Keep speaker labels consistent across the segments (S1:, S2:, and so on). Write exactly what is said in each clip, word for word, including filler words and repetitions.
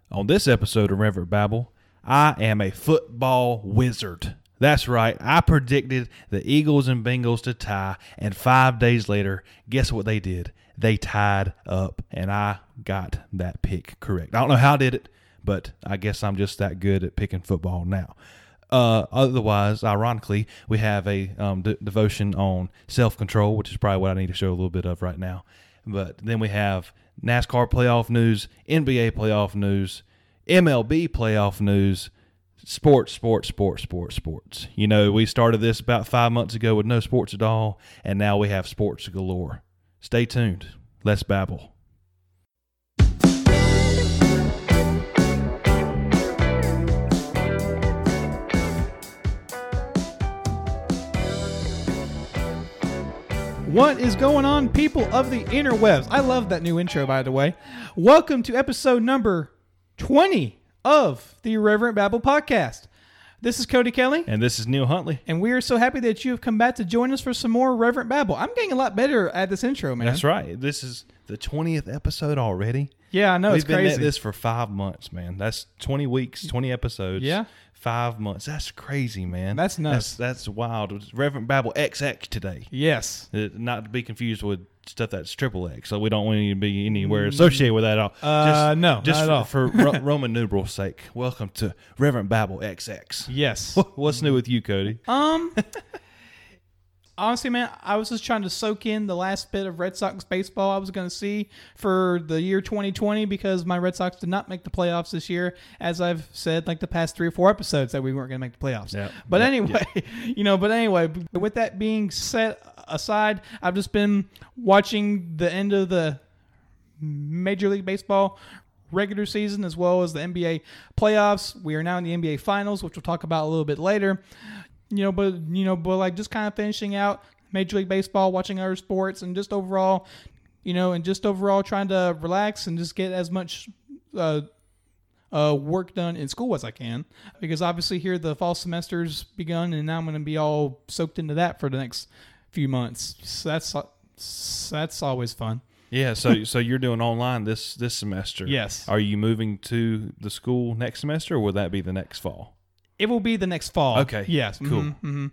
S1: On this episode of Reverend Babble, I am a football wizard. That's right, I predicted the Eagles and Bengals to tie, and five days later, guess what they did? They tied up, and I got that pick correct. I don't know how I did it, but I guess I'm just that good at picking football now. Uh, otherwise, ironically, we have a um, de- devotion on self-control, which is probably what I need to show a little bit of right now. But then we have NASCAR playoff news, N B A playoff news, M L B playoff news, sports, sports, sports, sports, sports. You know, we started this about five months ago with no sports at all, and now we have sports galore. Stay tuned. Let's babble.
S2: What is going on, people of the interwebs? I love that new intro, by the way. Welcome to episode number twenty of the Irreverent Babble podcast. This is Cody Kelly.
S1: And this is Neil Huntley.
S2: And we are so happy that you have come back to join us for some more Irreverent Babble. I'm getting a lot better at this intro, man.
S1: That's right. This is the twentieth episode already.
S2: Yeah, I know.
S1: We've
S2: It's
S1: been
S2: crazy.
S1: at this for five months, man. That's twenty weeks, twenty episodes.
S2: Yeah.
S1: Five months. That's crazy, man.
S2: That's nuts.
S1: That's, that's wild. It's Reverend Babble X X today.
S2: Yes.
S1: Uh, Not to be confused with stuff that's triple X, so we don't want you to be anywhere associated with that at all.
S2: Uh,
S1: just,
S2: no,
S1: just
S2: not at all.
S1: for, for Ro- Roman numerals' sake, welcome to Reverend Babble X X.
S2: Yes.
S1: What's new with you, Cody?
S2: Um, honestly, man, I was just trying to soak in the last bit of Red Sox baseball I was going to see for the year twenty twenty because my Red Sox did not make the playoffs this year, as I've said like the past three or four episodes that we weren't going to make the playoffs.
S1: Yep.
S2: But
S1: Yep.
S2: anyway, you know, but anyway, with that being set aside, I've just been watching the end of the Major League Baseball regular season as well as the N B A playoffs. We are now in the N B A finals, which we'll talk about a little bit later. You know, but you know, but like just kind of finishing out Major League Baseball, watching other sports, and just overall, you know, and just overall trying to relax and just get as much uh, uh, work done in school as I can, because obviously here the fall semester's begun, and now I'm going to be all soaked into that for the next few months. So that's that's always fun.
S1: Yeah, so so you're doing online this this semester.
S2: Yes.
S1: Are you moving to the school next semester, or will that be the next fall?
S2: It will be the next fall.
S1: Okay.
S2: Yes.
S1: Cool.
S2: Mm-hmm, mm-hmm.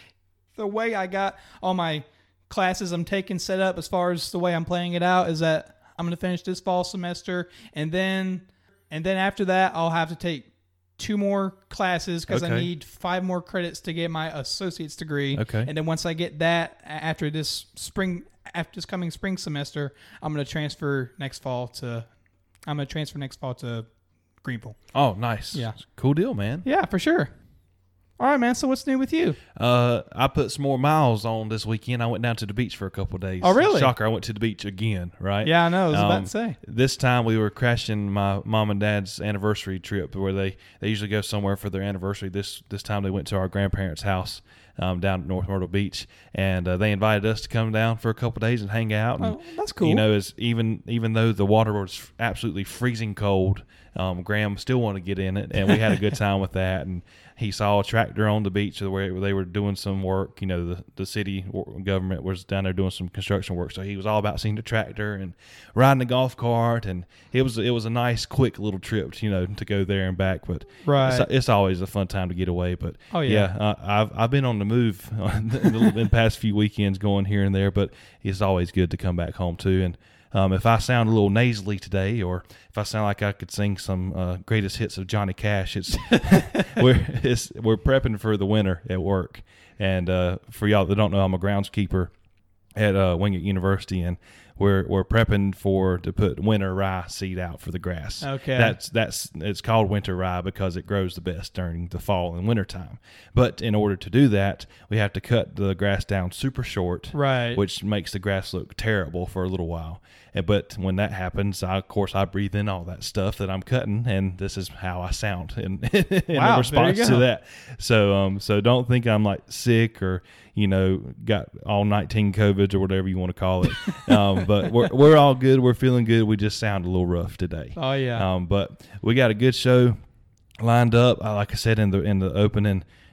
S2: The way I got all my classes I'm taking set up as far as the way I'm playing it out is that I'm going to finish this fall semester, and then and then after that I'll have to take two more classes because
S1: Okay.
S2: I need five more credits to get my associate's degree.
S1: Okay.
S2: And then once I get that, a- after this spring, after this coming spring semester, I'm going to transfer next fall to. I'm going to transfer next fall to Greenville.
S1: Oh, nice.
S2: Yeah.
S1: Cool deal, man.
S2: Yeah, for sure. All right, man. So what's new with you?
S1: Uh, I put some more miles on this weekend. I went down to the beach for a couple of days.
S2: Oh, really?
S1: Shocker! I went to the beach again. Right?
S2: Yeah, I know. I was about
S1: Um,
S2: to say.
S1: This time we were crashing my mom and dad's anniversary trip, where they, they usually go somewhere for their anniversary. This this time they went to our grandparents' house um, down at North Myrtle Beach, and uh, they invited us to come down for a couple of days and hang out. And,
S2: Oh, that's cool.
S1: You know, as even even though the water was absolutely freezing cold, um, Graham still wanted to get in it, and we had a good time with that. And he saw a tractor on the beach where they were doing some work. You know, the, the city government was down there doing some construction work. So he was all about seeing the tractor and riding the golf cart. And it was it was a nice, quick little trip, you know, to go there and back. But
S2: Right.
S1: it's, it's always a fun time to get away. But
S2: Oh, yeah.
S1: uh, I've I've been on the move in the, in the past few weekends, going here and there. But it's always good to come back home too. And Um, if I sound a little nasally today, or if I sound like I could sing some uh, greatest hits of Johnny Cash, it's we're it's, we're prepping for the winter at work. And uh, for y'all that don't know, I'm a groundskeeper at uh, Wingate University, and we're we're prepping for to put winter rye seed out for the grass.
S2: Okay.
S1: That's that's it's called winter rye because it grows the best during the fall and winter time. But in order to do that, we have to cut the grass down super short,
S2: Right.
S1: which makes the grass look terrible for a little while. And, but when that happens, I, of course, I breathe in all that stuff that I'm cutting, and this is how I sound in, in
S2: Wow,
S1: response
S2: there you
S1: to
S2: go.
S1: that. So, um, so don't think I'm like sick or you know got all nineteen COVIDs or whatever you want to call it. Um, but we're we're all good. We're feeling good. We just sound a little rough today.
S2: Oh, yeah.
S1: Um, but we got a good show lined up. Uh, like I said in the in the opening,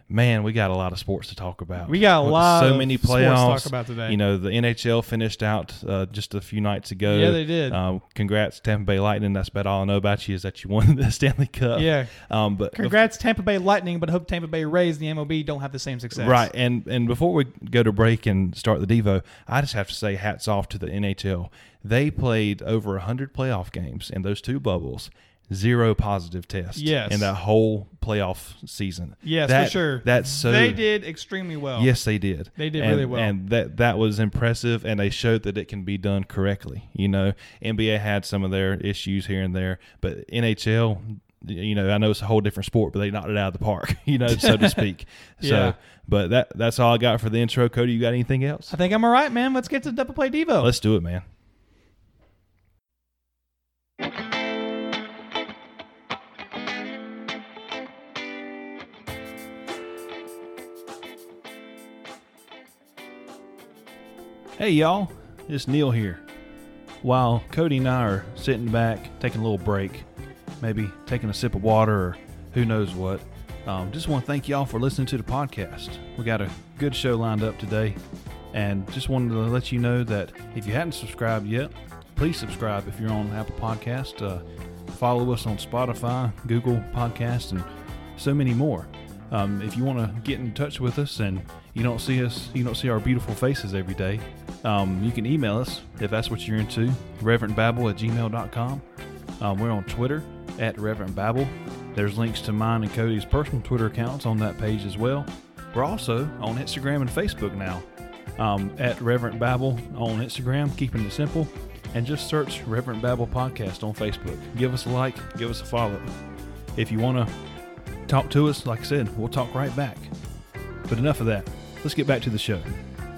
S1: man, we got a lot of sports to talk about.
S2: We got a
S1: With
S2: lot
S1: so
S2: of
S1: many
S2: sports to
S1: playoffs.
S2: talk about today.
S1: You know, the N H L finished out uh, just a few nights ago.
S2: Yeah, they did.
S1: Um, congrats, Tampa Bay Lightning. That's about all I know about you is that you won the Stanley Cup.
S2: Yeah.
S1: Um, but
S2: Congrats, Tampa Bay Lightning, but I hope Tampa Bay Rays and the M L B don't have the same success.
S1: Right, and and before we go to break and start the Devo, I just have to say hats off to the N H L. They played over one hundred playoff games in those two bubbles, zero positive tests
S2: Yes.
S1: in that whole playoff season.
S2: Yes,
S1: That-
S2: for sure.
S1: That's so.
S2: They did extremely well.
S1: Yes, they did.
S2: They did
S1: And-
S2: really well.
S1: and that that was impressive, and they showed that it can be done correctly. You know, N B A had some of their issues here and there, but N H L, you know, I know it's a whole different sport, but they knocked it out of the park, you know, so to speak. So,
S2: Yeah.
S1: but that that's all I got for the intro. Cody, you got anything else?
S2: I think I'm all right, man. Let's get to Double Play Devo.
S1: Let's do it, man. Hey, y'all. It's Neil here. While Cody and I are sitting back, taking a little break, maybe taking a sip of water or who knows what, um, just want to thank y'all for listening to the podcast. We got a good show lined up today, and just wanted to let you know that if you hadn't subscribed yet, please subscribe if you're on Apple Podcast. Uh, follow us on Spotify, Google Podcast, and so many more. Um, if you want to get in touch with us and you don't see us, you don't see our beautiful faces every day, um, you can email us if that's what you're into, reverend babble at gmail dot com. Um, we're on Twitter at Reverend Babble. There's links to mine and Cody's personal Twitter accounts on that page as well. We're also on Instagram and Facebook now, um, at Reverend Babble on Instagram, keeping it simple, and just search Reverend Babble Podcast on Facebook. Give us a like, give us a follow. If you want to talk to us, like I said, we'll talk right back. But enough of that. Let's get back to the show.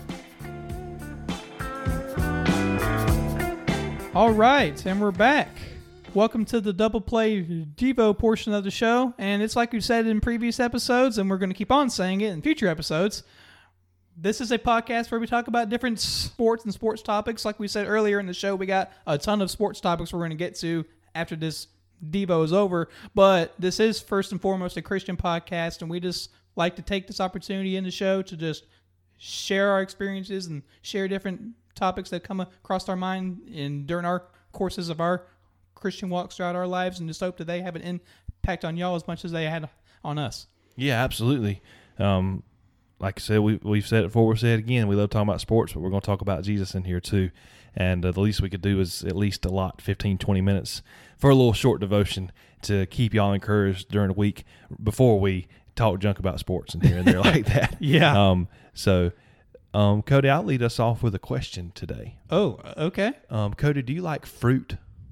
S2: All right, and we're back. Welcome to the Double Play Devo portion of the show. And it's like we said in previous episodes, and we're going to keep on saying it in future episodes. This is a podcast where we talk about different sports and sports topics. Like we said earlier in the show, we got a ton of sports topics we're going to get to after this Devo is over. But this is first and foremost a Christian podcast, and we just like to take this opportunity in the show to just share our experiences and share different topics that come across our mind in during our courses of our Christian walks throughout our lives, and just hope that they have an impact on y'all as much as they had on us.
S1: Yeah, absolutely. Um, like I said, we, we've said it before, we'll say it again. We love talking about sports, but we're going to talk about Jesus in here too. And uh, the least we could do is at least allot fifteen, twenty minutes for a little short devotion to keep y'all encouraged during the week before we talk junk about sports and here and there like that.
S2: Yeah.
S1: Um, so, um, Cody, I'll lead us off with a question today.
S2: Oh, okay.
S1: Um, Cody, do you like fruit?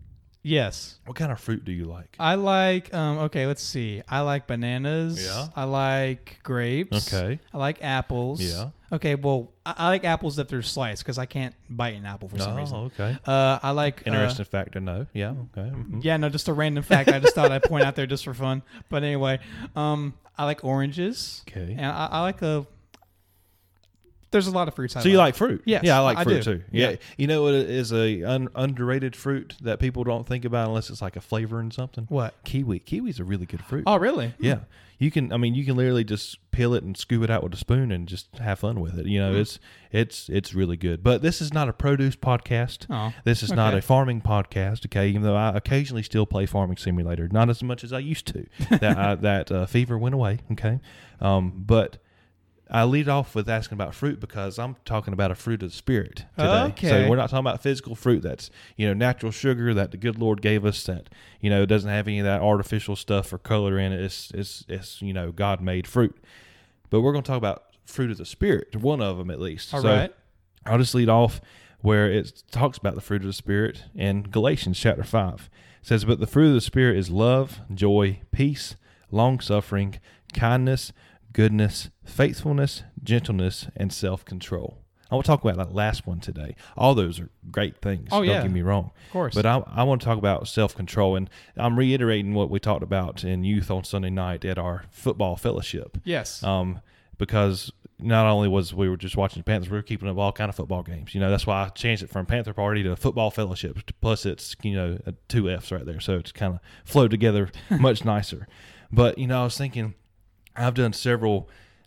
S2: Yes.
S1: What kind of fruit do you like?
S2: I like, um, okay, let's see. I like bananas.
S1: Yeah.
S2: I like grapes.
S1: Okay.
S2: I like apples.
S1: Yeah.
S2: Okay, well, I, I like apples if they're sliced because I can't bite an apple for some
S1: Oh,
S2: reason.
S1: okay.
S2: Uh, I like...
S1: Interesting
S2: Uh,
S1: fact to know. Yeah, okay. Mhm.
S2: yeah, no, just a random fact I just thought I'd point out there just for fun. But anyway, um, I like oranges.
S1: Okay.
S2: And I, I like a... There's a lot of fruits I
S1: So you like fruit?
S2: Yes,
S1: Yeah, I like
S2: I
S1: fruit
S2: do.
S1: too. Yeah.
S2: Yeah.
S1: You know what is a un- underrated fruit that people don't think about unless it's like a flavor in something?
S2: What?
S1: Kiwi. Kiwi's a really good fruit.
S2: Oh, really?
S1: Yeah. You can, I mean, you can literally just peel it and scoop it out with a spoon and just have fun with it. You know,
S2: Mm.
S1: it's, it's, it's really good. But this is not a produce podcast.
S2: Oh,
S1: This is not
S2: okay.
S1: a farming podcast. Okay. Even though I occasionally still play Farming Simulator, not as much as I used to. that I, that uh, fever went away. Okay. Um, but I lead off with asking about fruit because I'm talking about a fruit of the Spirit today.
S2: Okay.
S1: So we're not talking about physical fruit that's, you know, natural sugar that the good Lord gave us that, you know, doesn't have any of that artificial stuff or color in it. It's, it's, it's you know, God-made fruit. But we're going to talk about fruit of the Spirit, one of them at least.
S2: All
S1: so
S2: right.
S1: I'll just lead off where it talks about the fruit of the Spirit in Galatians chapter five. It says, "But the fruit of the Spirit is love, joy, peace, long-suffering, kindness, goodness, faithfulness, gentleness, and self-control." I want to talk about that last one today. All those are great things.
S2: Oh,
S1: Don't
S2: yeah.
S1: get me wrong.
S2: Of course.
S1: But I, I want to talk about self-control, and I'm reiterating what we talked about in youth on Sunday night at our football fellowship.
S2: Yes.
S1: Um, because not only was we were just watching the Panthers, we were keeping up all kind of football games. You know, that's why I changed it from Panther Party to football fellowship. Plus, it's, you know, two F's right there, so it's kind of flowed together much nicer. But, you know, I was thinking, I've done several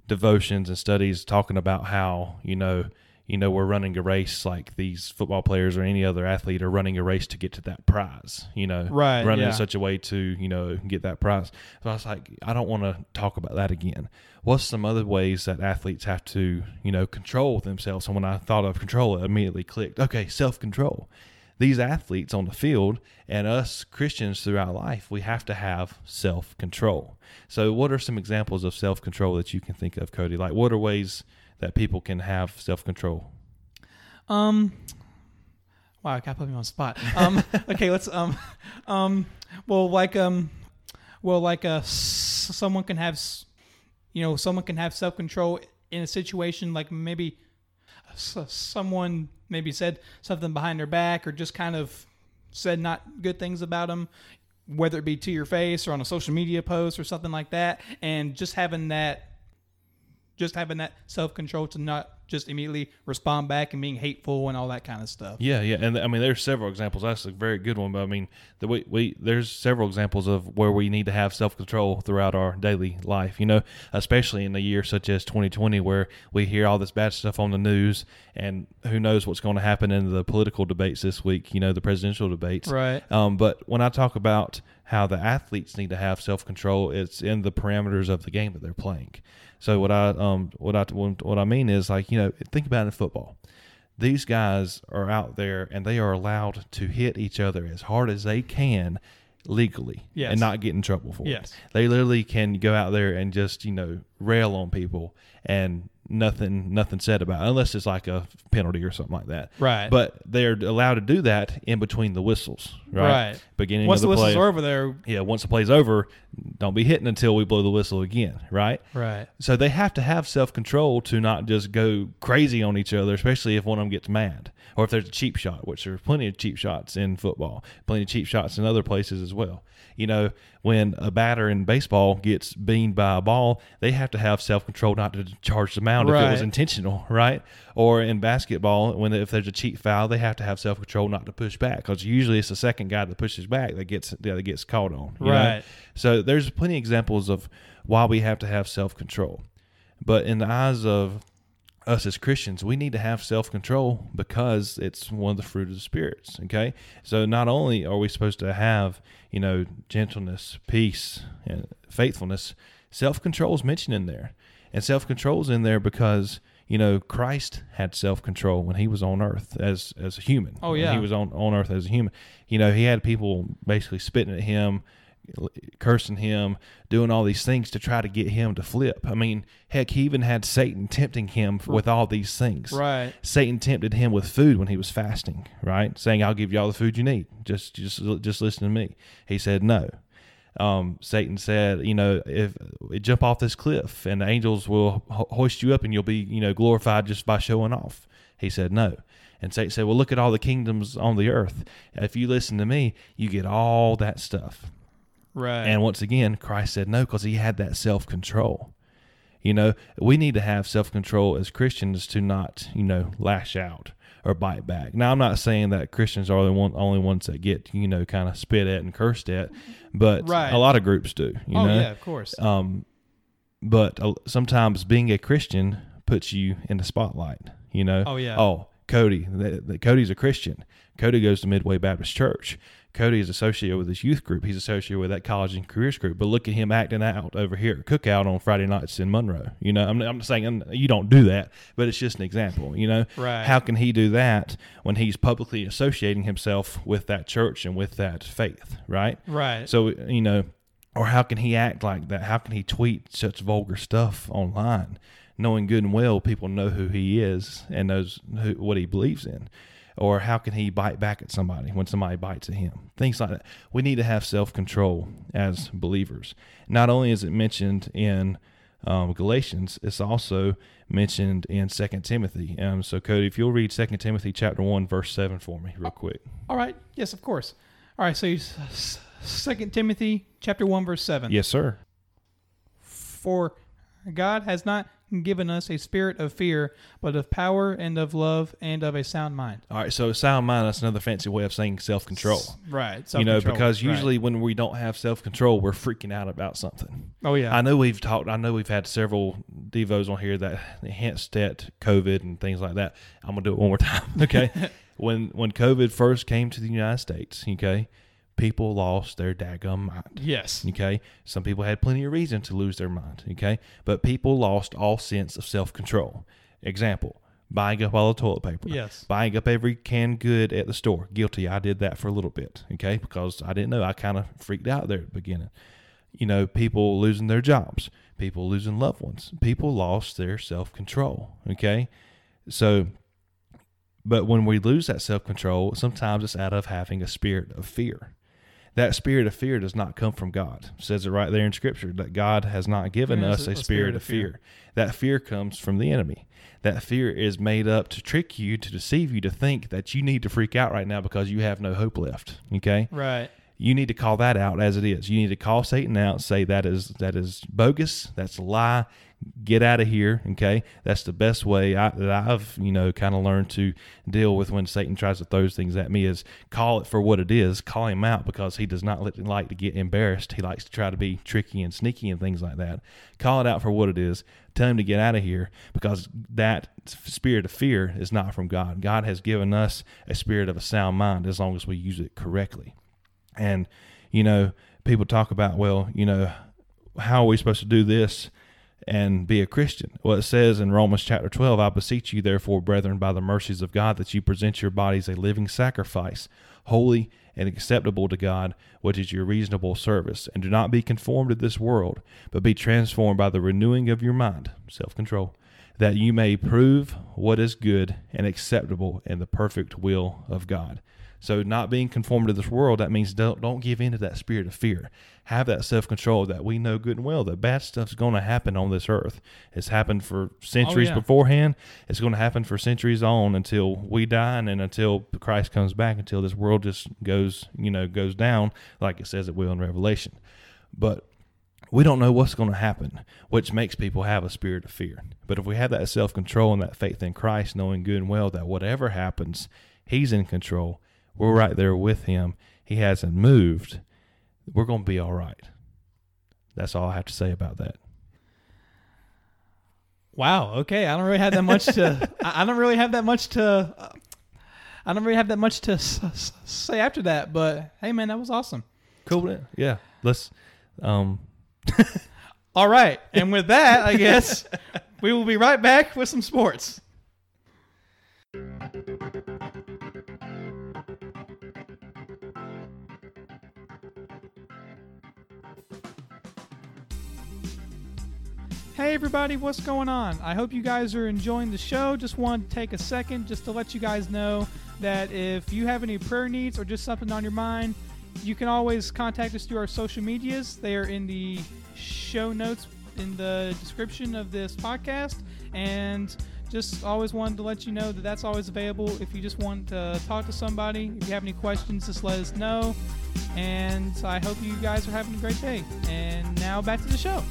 S1: devotions and studies talking about how, you know, you know, we're running a race like these football players or any other athlete are running a race to get to that prize, you know,
S2: Right,
S1: running
S2: yeah.
S1: in such a way to, you know, get that prize. So I was like, I don't want to talk about that again. What's some other ways that athletes have to, you know, control themselves? And when I thought of control, it immediately clicked. Okay, self-control. These athletes on the field and us Christians throughout life, we have to have self-control. So what are some examples of self-control that you can think of, Cody? Like, what are ways that people can have self-control?
S2: Um, wow, I can't put me on the spot. Um, okay, let's, um, um, well, like, um, well, like, uh, s- someone can have, s- you know, someone can have self-control in a situation, like maybe s- someone maybe said something behind their back or just kind of said not good things about them, whether it be to your face or on a social media post or something like that. And just having that, just having that self-control to not just immediately respond back and being hateful and all that kind of stuff.
S1: Yeah, yeah, and I mean, there's several examples. That's a very good one, but I mean, the we, we there's several examples of where we need to have self-control throughout our daily life. You know, especially in a year such as twenty twenty, where we hear all this bad stuff on the news, and who knows what's going to happen in the political debates this week. You know, the presidential debates.
S2: Right.
S1: Um, but when I talk about how the athletes need to have self-control, it's in the parameters of the game that they're playing. So what I um what I what I mean is, like, you know, think about it in football. These guys are out there and they are allowed to hit each other as hard as they can legally,
S2: Yes.
S1: and not get in trouble for
S2: Yes.
S1: it. They literally can go out there and just, you know, rail on people and nothing nothing said about it, unless it's like a penalty or something like that.
S2: Right.
S1: But they're allowed to do that in between the whistles, right?
S2: Right.
S1: Beginning
S2: Once
S1: of the,
S2: the whistles
S1: play.
S2: are over there.
S1: Yeah, once the play's over, don't be hitting until we blow the whistle again, right?
S2: Right.
S1: So they have to have self-control to not just go crazy on each other, especially if one of them gets mad or if there's a cheap shot, which there's plenty of cheap shots in football, plenty of cheap shots in other places as well. You know, when a batter in baseball gets beamed by a ball, they have to have self-control not to charge the mound if it was
S2: Right.
S1: intentional, right? Or in basketball, when if there's a cheap foul, they have to have self-control not to push back, because usually it's the second guy that pushes back that gets that gets called on. You know?
S2: Right.
S1: So there's plenty of examples of why we have to have self-control. But in the eyes of us as Christians, we need to have self-control because it's one of the fruit of the spirits, okay? So not only are we supposed to have, you know, gentleness, peace, and faithfulness, self-control is mentioned in there. And self-control is in there because, you know, Christ had self-control when he was on earth as as a human.
S2: Oh,
S1: When
S2: yeah.
S1: he was on, on earth as a human. You know, he had people basically spitting at him, cursing him, doing all these things to try to get him to flip. I mean, heck, he even had Satan tempting him with all these things.
S2: Right.
S1: Satan tempted him with food when he was fasting, right? Saying, I'll give you all the food you need. Just just just listen to me. He said no. Um, Satan said, you know, if jump off this cliff and the angels will ho- hoist you up and you'll be, you know, glorified just by showing off. He said no. And Satan said, well, look at all the kingdoms on the earth. If you listen to me, you get all that stuff.
S2: Right.
S1: And once again, Christ said no, because he had that self-control. You know, we need to have self-control as Christians to not, you know, lash out or bite back. Now, I'm not saying that Christians are the one, only ones that get, you know, kind of spit at and cursed at, but
S2: Right.
S1: a lot of groups do, you
S2: oh,
S1: know.
S2: yeah, of course.
S1: Um, but uh, sometimes being a Christian puts you in the spotlight, you know.
S2: Oh, yeah.
S1: Oh, Cody, the, the, Cody's a Christian. Cody goes to Midway Baptist Church. Cody is associated with this youth group. He's associated with that college and careers group. But look at him acting out over here at Cookout on Friday nights in Monroe. You know, I'm, I'm not saying I'm, you don't do that, but it's just an example. You know,
S2: Right.
S1: How can he do that when he's publicly associating himself with that church and with that faith, right?
S2: Right.
S1: So, you know, or how can he act like that? How can he tweet such vulgar stuff online, knowing good and well people know who he is and knows who, what he believes in? Or how can he bite back at somebody when somebody bites at him? Things like that. We need to have self-control as believers. Not only is it mentioned in um, Galatians, it's also mentioned in Second Timothy. Um, so, Cody, if you'll read Second Timothy chapter one, verse seven for me real quick.
S2: All right. Yes, of course. All right. So, you, Second Timothy chapter one, verse seven.
S1: Yes, sir.
S2: For God has not given us a spirit of fear, but of power and of love and of a sound mind.
S1: All right, so sound mind, that's another fancy way of saying self-control.
S2: Right.
S1: You know, because usually right. when we don't have self-control, we're freaking out about something.
S2: Oh, yeah.
S1: I know we've talked, I know we've had several devos on here that hints at COVID and things like that. I'm going to do it one more time, okay? when when COVID first came to the United States, okay, people lost their daggum mind.
S2: Yes.
S1: Okay? Some people had plenty of reason to lose their mind, okay? But people lost all sense of self-control. Example, buying up all the toilet paper.
S2: Yes.
S1: Buying up every canned good at the store. Guilty. I did that for a little bit, okay? Because I didn't know. I kind of freaked out there at the beginning. You know, people losing their jobs. People losing loved ones. People lost their self-control, okay? So, but when we lose that self-control, sometimes it's out of having a spirit of fear. That spirit of fear does not come from God. It says it right there in Scripture that God has not given us a, a spirit, spirit of fear. fear. That fear comes from the enemy. That fear is made up to trick you, to deceive you, to think that you need to freak out right now because you have no hope left. Okay?
S2: Right.
S1: You need to call that out as it is. You need to call Satan out, say that is that is bogus, that's a lie, get out of here, okay? That's the best way I, that I've, you know, kind of learned to deal with when Satan tries to throw things at me is call it for what it is, call him out because he does not like to get embarrassed. He likes to try to be tricky and sneaky and things like that. Call it out for what it is. Tell him to get out of here because that spirit of fear is not from God. God has given us a spirit of a sound mind as long as we use it correctly. And, you know, people talk about, well, you know, how are we supposed to do this and be a Christian? Well, it says in Romans chapter twelve, I beseech you, therefore, brethren, by the mercies of God, that you present your bodies a living sacrifice, holy and acceptable to God, which is your reasonable service. And do not be conformed to this world, but be transformed by the renewing of your mind, self-control, that you may prove what is good and acceptable and the perfect will of God. So not being conformed to this world, that means don't don't give in to that spirit of fear. Have that self-control that we know good and well that bad stuff's going to happen on this earth. It's happened for centuries oh, yeah. beforehand. It's going to happen for centuries on until we die and, and until Christ comes back, until this world just goes, you know, goes down like it says it will in Revelation. But we don't know what's going to happen, which makes people have a spirit of fear. But if we have that self-control and that faith in Christ, knowing good and well that whatever happens, He's in control, we're right there with Him, He hasn't moved, we're going to be all right. That's all I have to say about that.
S2: Wow. Okay. I don't really have that much to, I don't really have that much to, uh, I don't really have that much to s- s- say after that, but hey man, that was awesome.
S1: Cool. Yeah. Let's, um,
S2: all right. And with that, I guess we will be right back with some sports. Hey everybody, what's going on? I hope you guys are enjoying the show. Just wanted to take a second just to let you guys know that if you have any prayer needs or just something on your mind, you can always contact us through our social medias. They are in the show notes in the description of this podcast. And just always wanted to let you know that that's always available. If you just want to talk to somebody, if you have any questions, just let us know. And I hope you guys are having a great day. And now back to the show.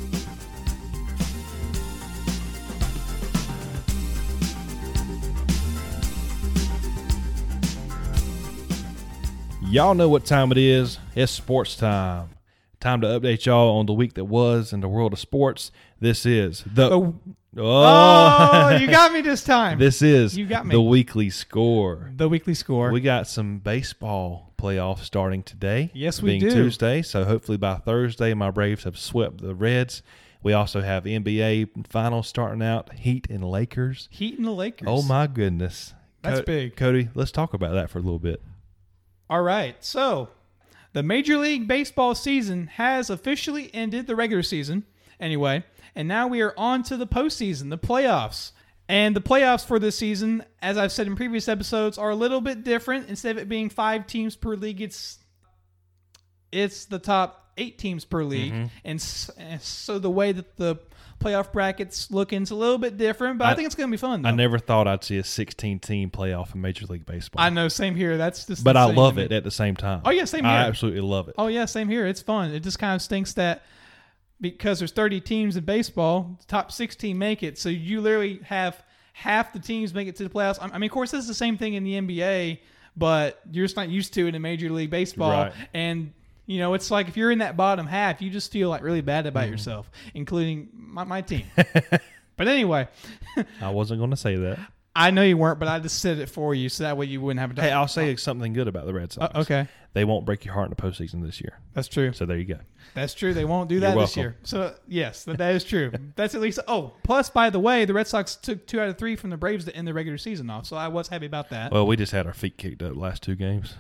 S1: Y'all know what time it is. It's sports time. Time to update y'all on the week that was in the world of sports. This is the...
S2: Oh, oh you got me this time.
S1: This is
S2: you got me.
S1: The weekly score.
S2: The weekly score.
S1: We got some baseball playoffs starting today.
S2: Yes, we
S1: being
S2: do.
S1: Tuesday, so hopefully by Thursday, my Braves have swept the Reds. We also have N B A finals starting out, Heat and Lakers.
S2: Heat and the Lakers.
S1: Oh, my goodness.
S2: That's
S1: Co-
S2: big.
S1: Cody, let's talk about that for a little bit.
S2: All right, so the Major League Baseball season has officially ended, the regular season anyway, and now we are on to the postseason, the playoffs. And the playoffs for this season, as I've said in previous episodes, are a little bit different. Instead of it being five teams per league, it's it's the top eight teams per league. Mm-hmm. And so the way that the playoff brackets looking is a little bit different, but I, I think it's going to be fun, though.
S1: I never thought I'd see a sixteen-team playoff in Major League Baseball.
S2: I know, same here. That's just
S1: But I love it at the same time.
S2: Oh, yeah, same here.
S1: I absolutely love it.
S2: Oh, yeah, same here. It's fun. It just kind of stinks that because there's thirty teams in baseball, the top sixteen make it. So you literally have half the teams make it to the playoffs. I mean, of course, this is the same thing in the N B A, but you're just not used to it in Major League Baseball.
S1: Right.
S2: And, you know, it's like if you're in that bottom half, you just feel like really bad about mm-hmm. yourself, including my, my team. But anyway.
S1: I wasn't going to say that.
S2: I know you weren't, but I just said it for you so that way you wouldn't have to.
S1: Hey, I'll say something good about the Red Sox.
S2: Uh, okay.
S1: They won't break your heart in the postseason this year.
S2: That's true.
S1: So there you go.
S2: That's true. They won't do that
S1: You're
S2: this
S1: welcome.
S2: year. So, yes, that, that is true. That's at least. Oh, plus, by the way, the Red Sox took two out of three from the Braves to end the regular season off. So I was happy about that.
S1: Well, we just had our feet kicked up the last two games.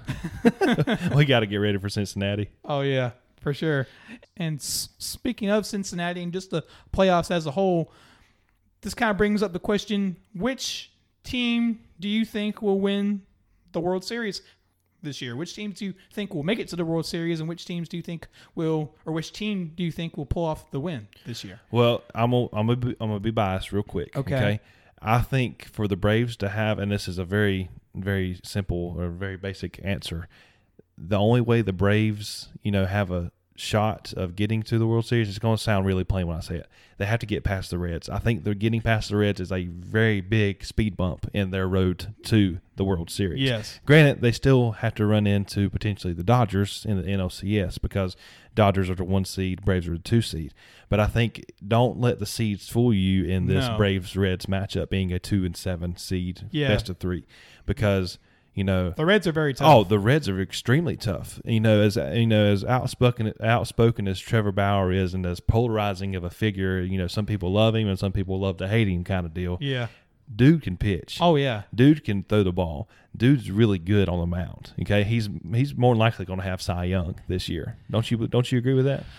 S1: We got to get ready for Cincinnati.
S2: Oh, yeah, for sure. And s- speaking of Cincinnati and just the playoffs as a whole, this kind of brings up the question, which team do you think will win the World Series this year? Which teams do you think will make it to the World Series, and which teams do you think will, or which team do you think will pull off the win this year?
S1: Well, I'm gonna, I'm gonna be, I'm gonna be biased real quick.
S2: Okay.
S1: okay. I think for the Braves to have, and this is a very, very simple or very basic answer, the only way the Braves, you know, have a shot of getting to the World Series, it's going to sound really plain when I say it, they have to get past the Reds. I think they're getting past the Reds is a very big speed bump in their road to the World Series.
S2: Yes.
S1: Granted, they still have to run into potentially the Dodgers in the N L C S because Dodgers are the one seed, Braves are the two seed. But I think don't let the seeds fool you in this
S2: No.
S1: Braves-Reds matchup being a two and seven seed,
S2: Yeah.
S1: best of three, because you know
S2: The Reds are very tough.
S1: Oh, the Reds are extremely tough. You know, as you know, as outspoken outspoken as Trevor Bauer is, and as polarizing of a figure, you know, some people love him and some people love to hate him, kind of deal.
S2: Yeah.
S1: Dude can pitch.
S2: Oh, yeah.
S1: Dude can throw the ball. Dude's really good on the mound. Okay, he's he's more than likely going to have Cy Young this year. Don't you? Don't you agree with that?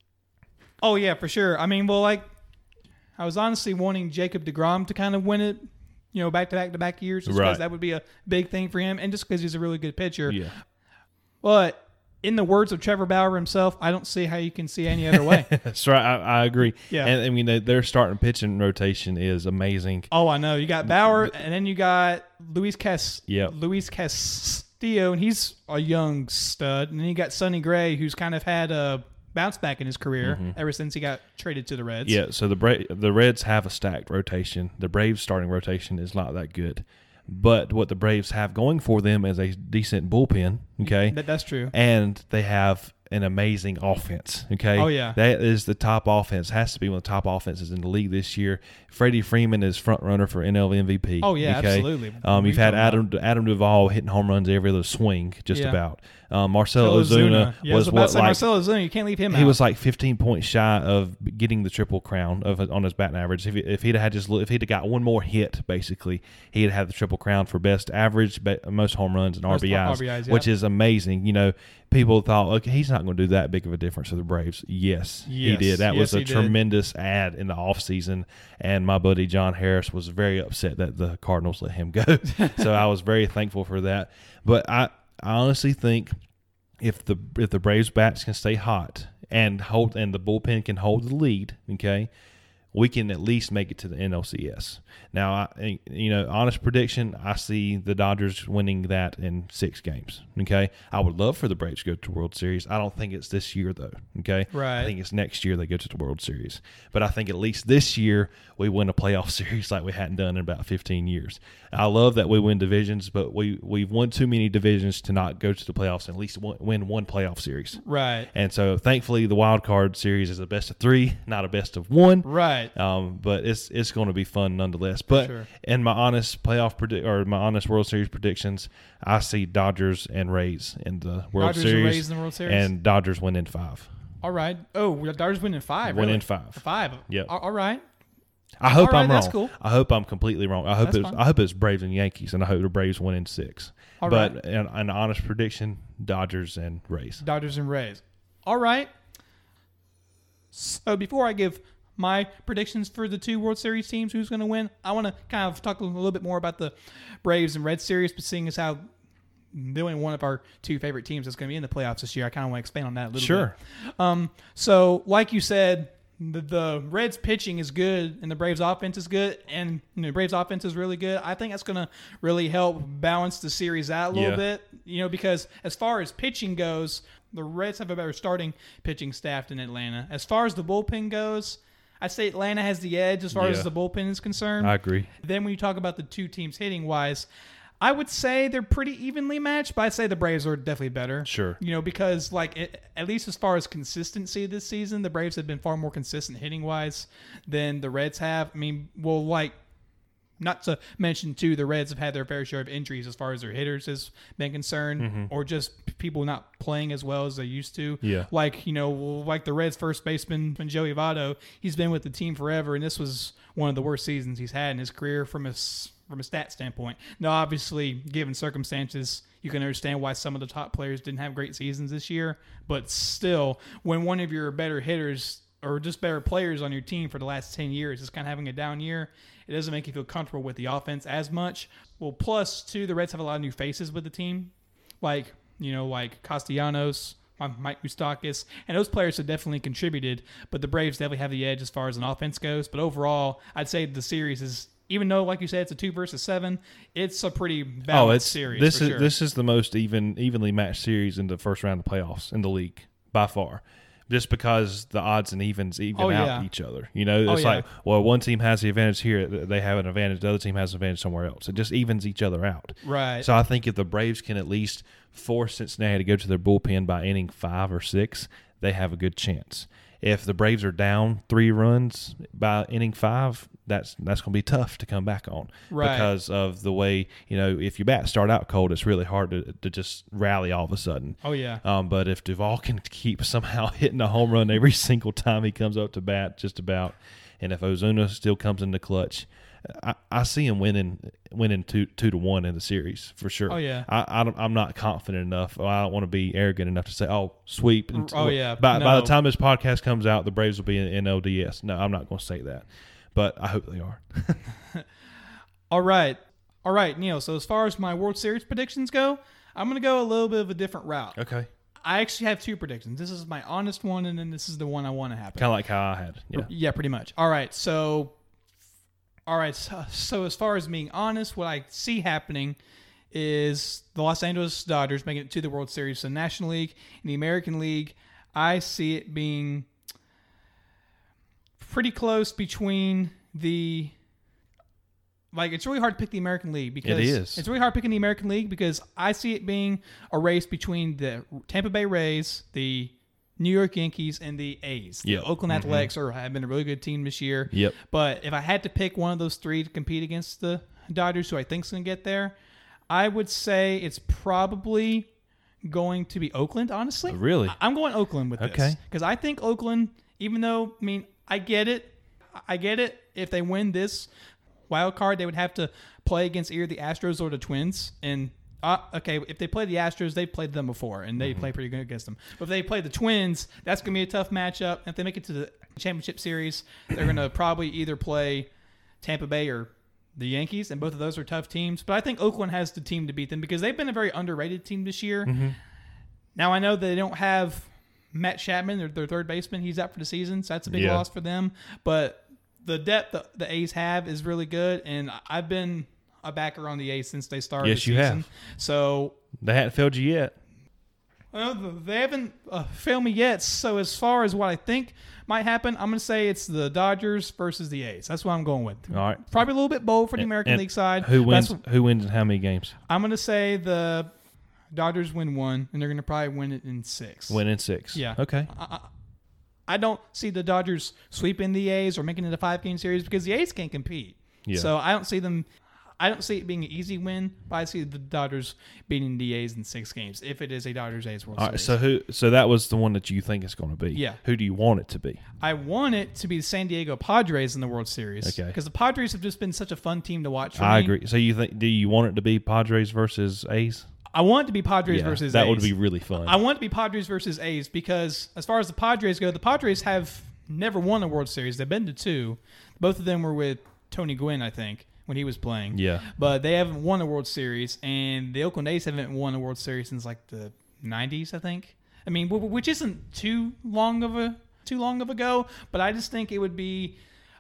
S2: Oh, yeah, for sure. I mean, well, like, I was honestly wanting Jacob deGrom to kind of win it, you know, back to back to back years, just because
S1: Right.
S2: that would be a big thing for him, and just because he's a really good pitcher.
S1: Yeah.
S2: But in the words of Trevor Bauer himself, I don't see how you can see any other way.
S1: That's right. I, I agree.
S2: Yeah.
S1: And I mean, they- their starting pitching rotation is amazing.
S2: Oh, I know. You got Bauer, and then you got Luis Cas-
S1: Yep.
S2: Luis Castillo, and he's a young stud. And then you got Sonny Gray, who's kind of had a bounce back in his career ever since he got traded to the Reds.
S1: Yeah, so the Bra- the Reds have a stacked rotation. The Braves starting rotation is not that good. But what the Braves have going for them is a decent bullpen, okay?
S2: That, that's true.
S1: And they have an amazing offense, okay?
S2: Oh, yeah.
S1: That is the top offense. Has to be one of the top offenses in the league this year. Freddie Freeman is front runner for N L M V P.
S2: Oh, yeah,
S1: okay?
S2: absolutely. What
S1: Um,
S2: are
S1: you've
S2: you
S1: had
S2: talking
S1: Adam Adam Duvall hitting home runs every other swing, just
S2: Yeah.
S1: about. Um, Marcelo Ozuna
S2: Yeah, I
S1: was
S2: was about
S1: what
S2: to say
S1: like
S2: Marcelo Ozuna. You can't leave him out.
S1: he was like fifteen points shy of getting the triple crown of on his batting average. If, he, if he'd had just if he'd have got one more hit, basically, he'd have the triple crown for best average, be, most home runs, and
S2: Most
S1: R B Is,
S2: R B Is, yeah.
S1: which is amazing. You know, people thought, okay, he's not going to do that big of a difference for the Braves. Yes, he
S2: Yes.
S1: did. That
S2: Yes,
S1: was a
S2: he did.
S1: tremendous ad in the offseason, and my buddy John Harris was very upset that the Cardinals let him go. So I was very thankful for that. But I, I honestly think if the if the Braves bats can stay hot and hold and the bullpen can hold the lead, okay, we can at least make it to the N L C S. Now, I, you know, honest prediction, I see the Dodgers winning that in six games, okay? I would love for the Braves to go to the World Series. I don't think it's this year, though, okay?
S2: Right.
S1: I think it's next year they go to the World Series. But I think at least this year we win a playoff series like we hadn't done in about fifteen years. I love that we win divisions, but we, we've won too many divisions to not go to the playoffs and at least win one playoff series.
S2: right.
S1: And so, thankfully, the wild card series is a best of three, not a best of one.
S2: Right.
S1: Um, but it's it's going to be fun nonetheless. But
S2: Sure.
S1: in my honest playoff predict or my honest World Series predictions, I see Dodgers and Rays in the World
S2: Dodgers and
S1: Series,
S2: Rays in the World Series?
S1: and Dodgers win in five.
S2: All right. Oh, we got Dodgers winning five.
S1: Win
S2: really?
S1: in five.
S2: Five.
S1: Yep.
S2: All, all right.
S1: I hope
S2: All right,
S1: I'm wrong.
S2: that's cool.
S1: I hope I'm completely wrong. I hope
S2: That's
S1: it's
S2: fine.
S1: I hope it's Braves and Yankees, and I hope the Braves win in six.
S2: All
S1: but
S2: right.
S1: an, an honest prediction: Dodgers and Rays.
S2: Dodgers and Rays. All right. So before I give my predictions for the two World Series teams, who's going to win, I want to kind of talk a little bit more about the Braves and Reds series, but seeing as how they're only one of our two favorite teams that's going to be in the playoffs this year, I kind of want to expand on that a little
S1: Sure.
S2: bit. Um, so like you said, the, the Reds pitching is good and the Braves offense is good, and you know, the Braves offense is really good. I think that's going to really help balance the series out a little
S1: Yeah.
S2: bit, you know, because as far as pitching goes, the Reds have a better starting pitching staff than Atlanta. As far as the bullpen goes, I'd say Atlanta has the edge as far
S1: Yeah.
S2: as the bullpen is concerned.
S1: I agree.
S2: Then when you talk about the two teams hitting wise, I would say they're pretty evenly matched, but I'd say the Braves are definitely better.
S1: Sure.
S2: You know, because like it, at least as far as consistency this season, the Braves have been far more consistent hitting wise than the Reds have. I mean, well, like not to mention too, the Reds have had their fair share of injuries as far as their hitters has been concerned,
S1: Mm-hmm.
S2: or just people not playing as well as they used to.
S1: Yeah.
S2: Like, you know, like the Reds first baseman Joey Votto, he's been with the team forever, and this was one of the worst seasons he's had in his career from his from a stat standpoint. Now, obviously, given circumstances, you can understand why some of the top players didn't have great seasons this year. But still, when one of your better hitters or just better players on your team for the last ten years is kind of having a down year, it doesn't make you feel comfortable with the offense as much. Well, plus, too, the Reds have a lot of new faces with the team. Like, you know, like Castellanos, Mike Moustakas, and those players have definitely contributed. But the Braves definitely have the edge as far as an offense goes. But overall, I'd say the series is, even though, like you said, it's a two versus seven, it's a pretty balanced
S1: Oh, it's
S2: series.
S1: this
S2: for
S1: is
S2: sure.
S1: this is the most even evenly matched series in the first round of playoffs in the league by far. Just because the odds and evens even
S2: Oh,
S1: out
S2: yeah.
S1: each other. You know,
S2: Oh,
S1: it's
S2: yeah.
S1: like, well, one team has the advantage here, they have an advantage, the other team has an advantage somewhere else. It just evens each other out.
S2: Right.
S1: So I think if the Braves can at least force Cincinnati to go to their bullpen by inning five or six, they have a good chance. If the Braves are down three runs by inning five, that's that's going to be tough to come back on.
S2: Right.
S1: Because of the way, you know, if your bat start out cold, it's really hard to, to just rally all of a sudden.
S2: Oh, yeah.
S1: Um, but if Duvall can keep somehow hitting a home run every single time he comes up to bat, just about, and if Ozuna still comes in the clutch, I, I see him winning winning two two to one in the series for sure.
S2: Oh, yeah.
S1: I, I don't, I'm not confident enough. Or I don't want to be arrogant enough to say, "Oh, sweep." And
S2: Oh, yeah.
S1: By, by
S2: No.
S1: the time this podcast comes out, the Braves will be in N L D S. No, I'm not going to say that, but I hope they are.
S2: All right. All right, Neil. So as far as my World Series predictions go, I'm going to go a little bit of a different route.
S1: Okay.
S2: I actually have two predictions. This is my honest one, and then this is the one I want to happen.
S1: Kind of like how I had. Yeah.
S2: Yeah, pretty much. All right, so, all right, so, so as far as being honest, what I see happening is the Los Angeles Dodgers making it to the World Series, the National League and the American League. I see it being pretty close between the. Like, it's really hard to pick the American League because
S1: It is.
S2: It's really hard picking the American League because I see it being a race between the Tampa Bay Rays, the New York Yankees, and the A's.
S1: Yep.
S2: The Oakland Athletics are, have been a really good team this year.
S1: Yep.
S2: But if I had to pick one of those three to compete against the Dodgers, who I think's going to get there, I would say it's probably going to be Oakland, honestly.
S1: Really?
S2: I- I'm going Oakland with this.
S1: Okay.
S2: Because I think Oakland, even though, I mean, I get it. I get it. If they win this wild card, they would have to play against either the Astros or the Twins. And uh, okay, if they play the Astros, they've played them before, and they play pretty good against them. But if they play the Twins, that's going to be a tough matchup. If they make it to the championship series, they're going to probably either play Tampa Bay or the Yankees, and both of those are tough teams. But I think Oakland has the team to beat them because they've been a very underrated team this year.
S1: Mm-hmm.
S2: Now, I know they don't have Matt Chapman, their, their third baseman. He's out for the season, so that's a big
S1: Yeah.
S2: loss for them. But the depth the, the A's have is really good, and I've been a backer on the A's since they started
S1: Yes,
S2: the
S1: you
S2: season.
S1: have.
S2: So,
S1: They hadn't failed you yet.
S2: well, they haven't uh, failed me yet. So as far as what I think might happen, I'm going to say it's the Dodgers versus the A's. That's what I'm going with.
S1: All right.
S2: Probably a little bit bold for the American
S1: And
S2: League side.
S1: Who
S2: but
S1: wins?
S2: that's-
S1: Who wins and how many games?
S2: I'm going to say the Dodgers win one, and they're going to probably win it in six.
S1: Win in six.
S2: Yeah.
S1: Okay.
S2: I, I, I don't see the Dodgers sweeping the A's or making it a five-game series because the A's can't compete.
S1: Yeah.
S2: So I don't see them. I don't see it being an easy win, but I see the Dodgers beating the A's in six games if it is a Dodgers A's World
S1: All right.
S2: Series.
S1: So who? So that was the one that you think it's going to be.
S2: Yeah.
S1: Who do you want it to be?
S2: I want it to be the San Diego Padres in the World Series.
S1: Okay.
S2: Because the Padres have just been such a fun team to watch. For
S1: I
S2: me.
S1: agree. So you think? Do you want it to be Padres versus A's?
S2: I want it to be Padres
S1: Yeah,
S2: versus
S1: that
S2: A's.
S1: would be really fun.
S2: I want it to be Padres versus A's because as far as the Padres go, the Padres have never won a World Series. They've been to two. Both of them were with Tony Gwynn, I think, when he was playing.
S1: Yeah.
S2: But they haven't won a World Series, and the Oakland A's haven't won a World Series since like the nineties, I think. I mean, wh- which isn't too long of a too long of a go, but I just think it would be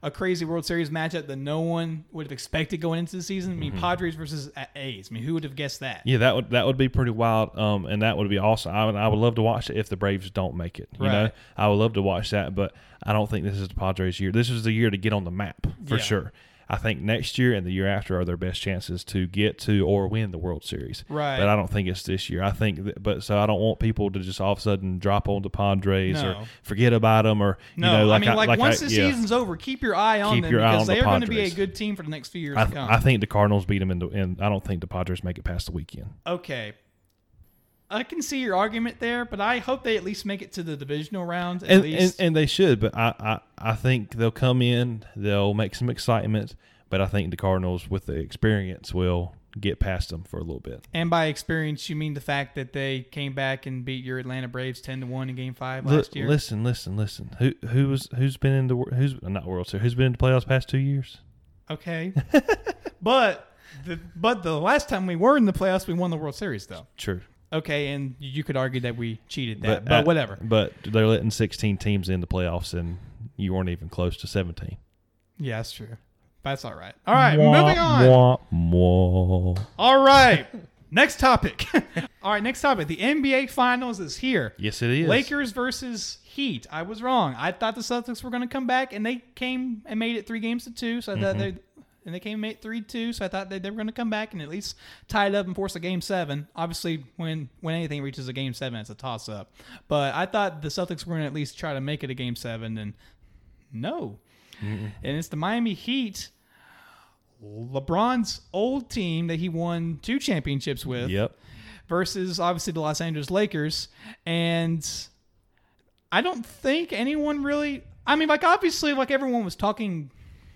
S2: a crazy World Series matchup that no one would have expected going into the season. I mean, mm-hmm. Padres versus A's. I mean, who would have guessed that?
S1: Yeah, that would that would be pretty wild, um, and that would be awesome. I would, I would love to watch it if the Braves don't make it. You
S2: right.
S1: know, I would love to watch that, but I don't think this is the Padres' year. This is the year to get on the map for
S2: yeah.
S1: sure. I think next year and the year after are their best chances to get to or win the World Series.
S2: Right.
S1: But I don't think it's this year. I think, that, but so I don't want people to just all of a sudden drop on the Padres
S2: no.
S1: or forget about them or
S2: no.
S1: you know, like
S2: I mean, like,
S1: like
S2: once
S1: I,
S2: the
S1: yeah.
S2: season's over, keep your eye on
S1: keep
S2: them
S1: your eye
S2: because
S1: on
S2: they
S1: the
S2: are going to be a
S1: Padres.
S2: good team for the next few years
S1: I,
S2: to come.
S1: I think the Cardinals beat them in the, and I don't think the Padres make it past the weekend.
S2: Okay. I can see your argument there, but I hope they at least make it to the divisional round at
S1: and,
S2: least.
S1: And, and they should, but I, I, I think they'll come in, they'll make some excitement, but I think the Cardinals, with the experience, will get past them for a little bit.
S2: And by experience, you mean the fact that they came back and beat your Atlanta Braves ten to one in Game Five last
S1: L-
S2: year?
S1: Listen, listen, listen. Who who was who's been in the who's not World Series? Who's been in the playoffs past two years?
S2: Okay, but the but the last time we were in the playoffs, we won the World Series, though.
S1: True.
S2: Okay, and you could argue that we cheated that,
S1: But,
S2: but
S1: uh,
S2: whatever.
S1: But they're letting sixteen teams in the playoffs, and you weren't even close to seventeen.
S2: Yeah, that's true. That's all right. All right, wah, moving on.
S1: Wah, wah.
S2: All right, next topic. All right, next topic. The N B A Finals is here.
S1: Yes, it is.
S2: Lakers versus Heat. I was wrong. I thought the Celtics were going to come back, and they came and made it three games to two. So I thought
S1: Mm-hmm.
S2: they and they came and made it three two. So I thought they, they were going to come back and at least tie it up and force a game seven. Obviously, when when anything reaches a game seven, it's a toss up. But I thought the Celtics were going to at least try to make it a game seven, and no. Mm-mm. And it's the Miami Heat. LeBron's old team that he won two championships with.
S1: Yep.
S2: Versus obviously the Los Angeles Lakers. And I don't think anyone really, I mean, like obviously like everyone was talking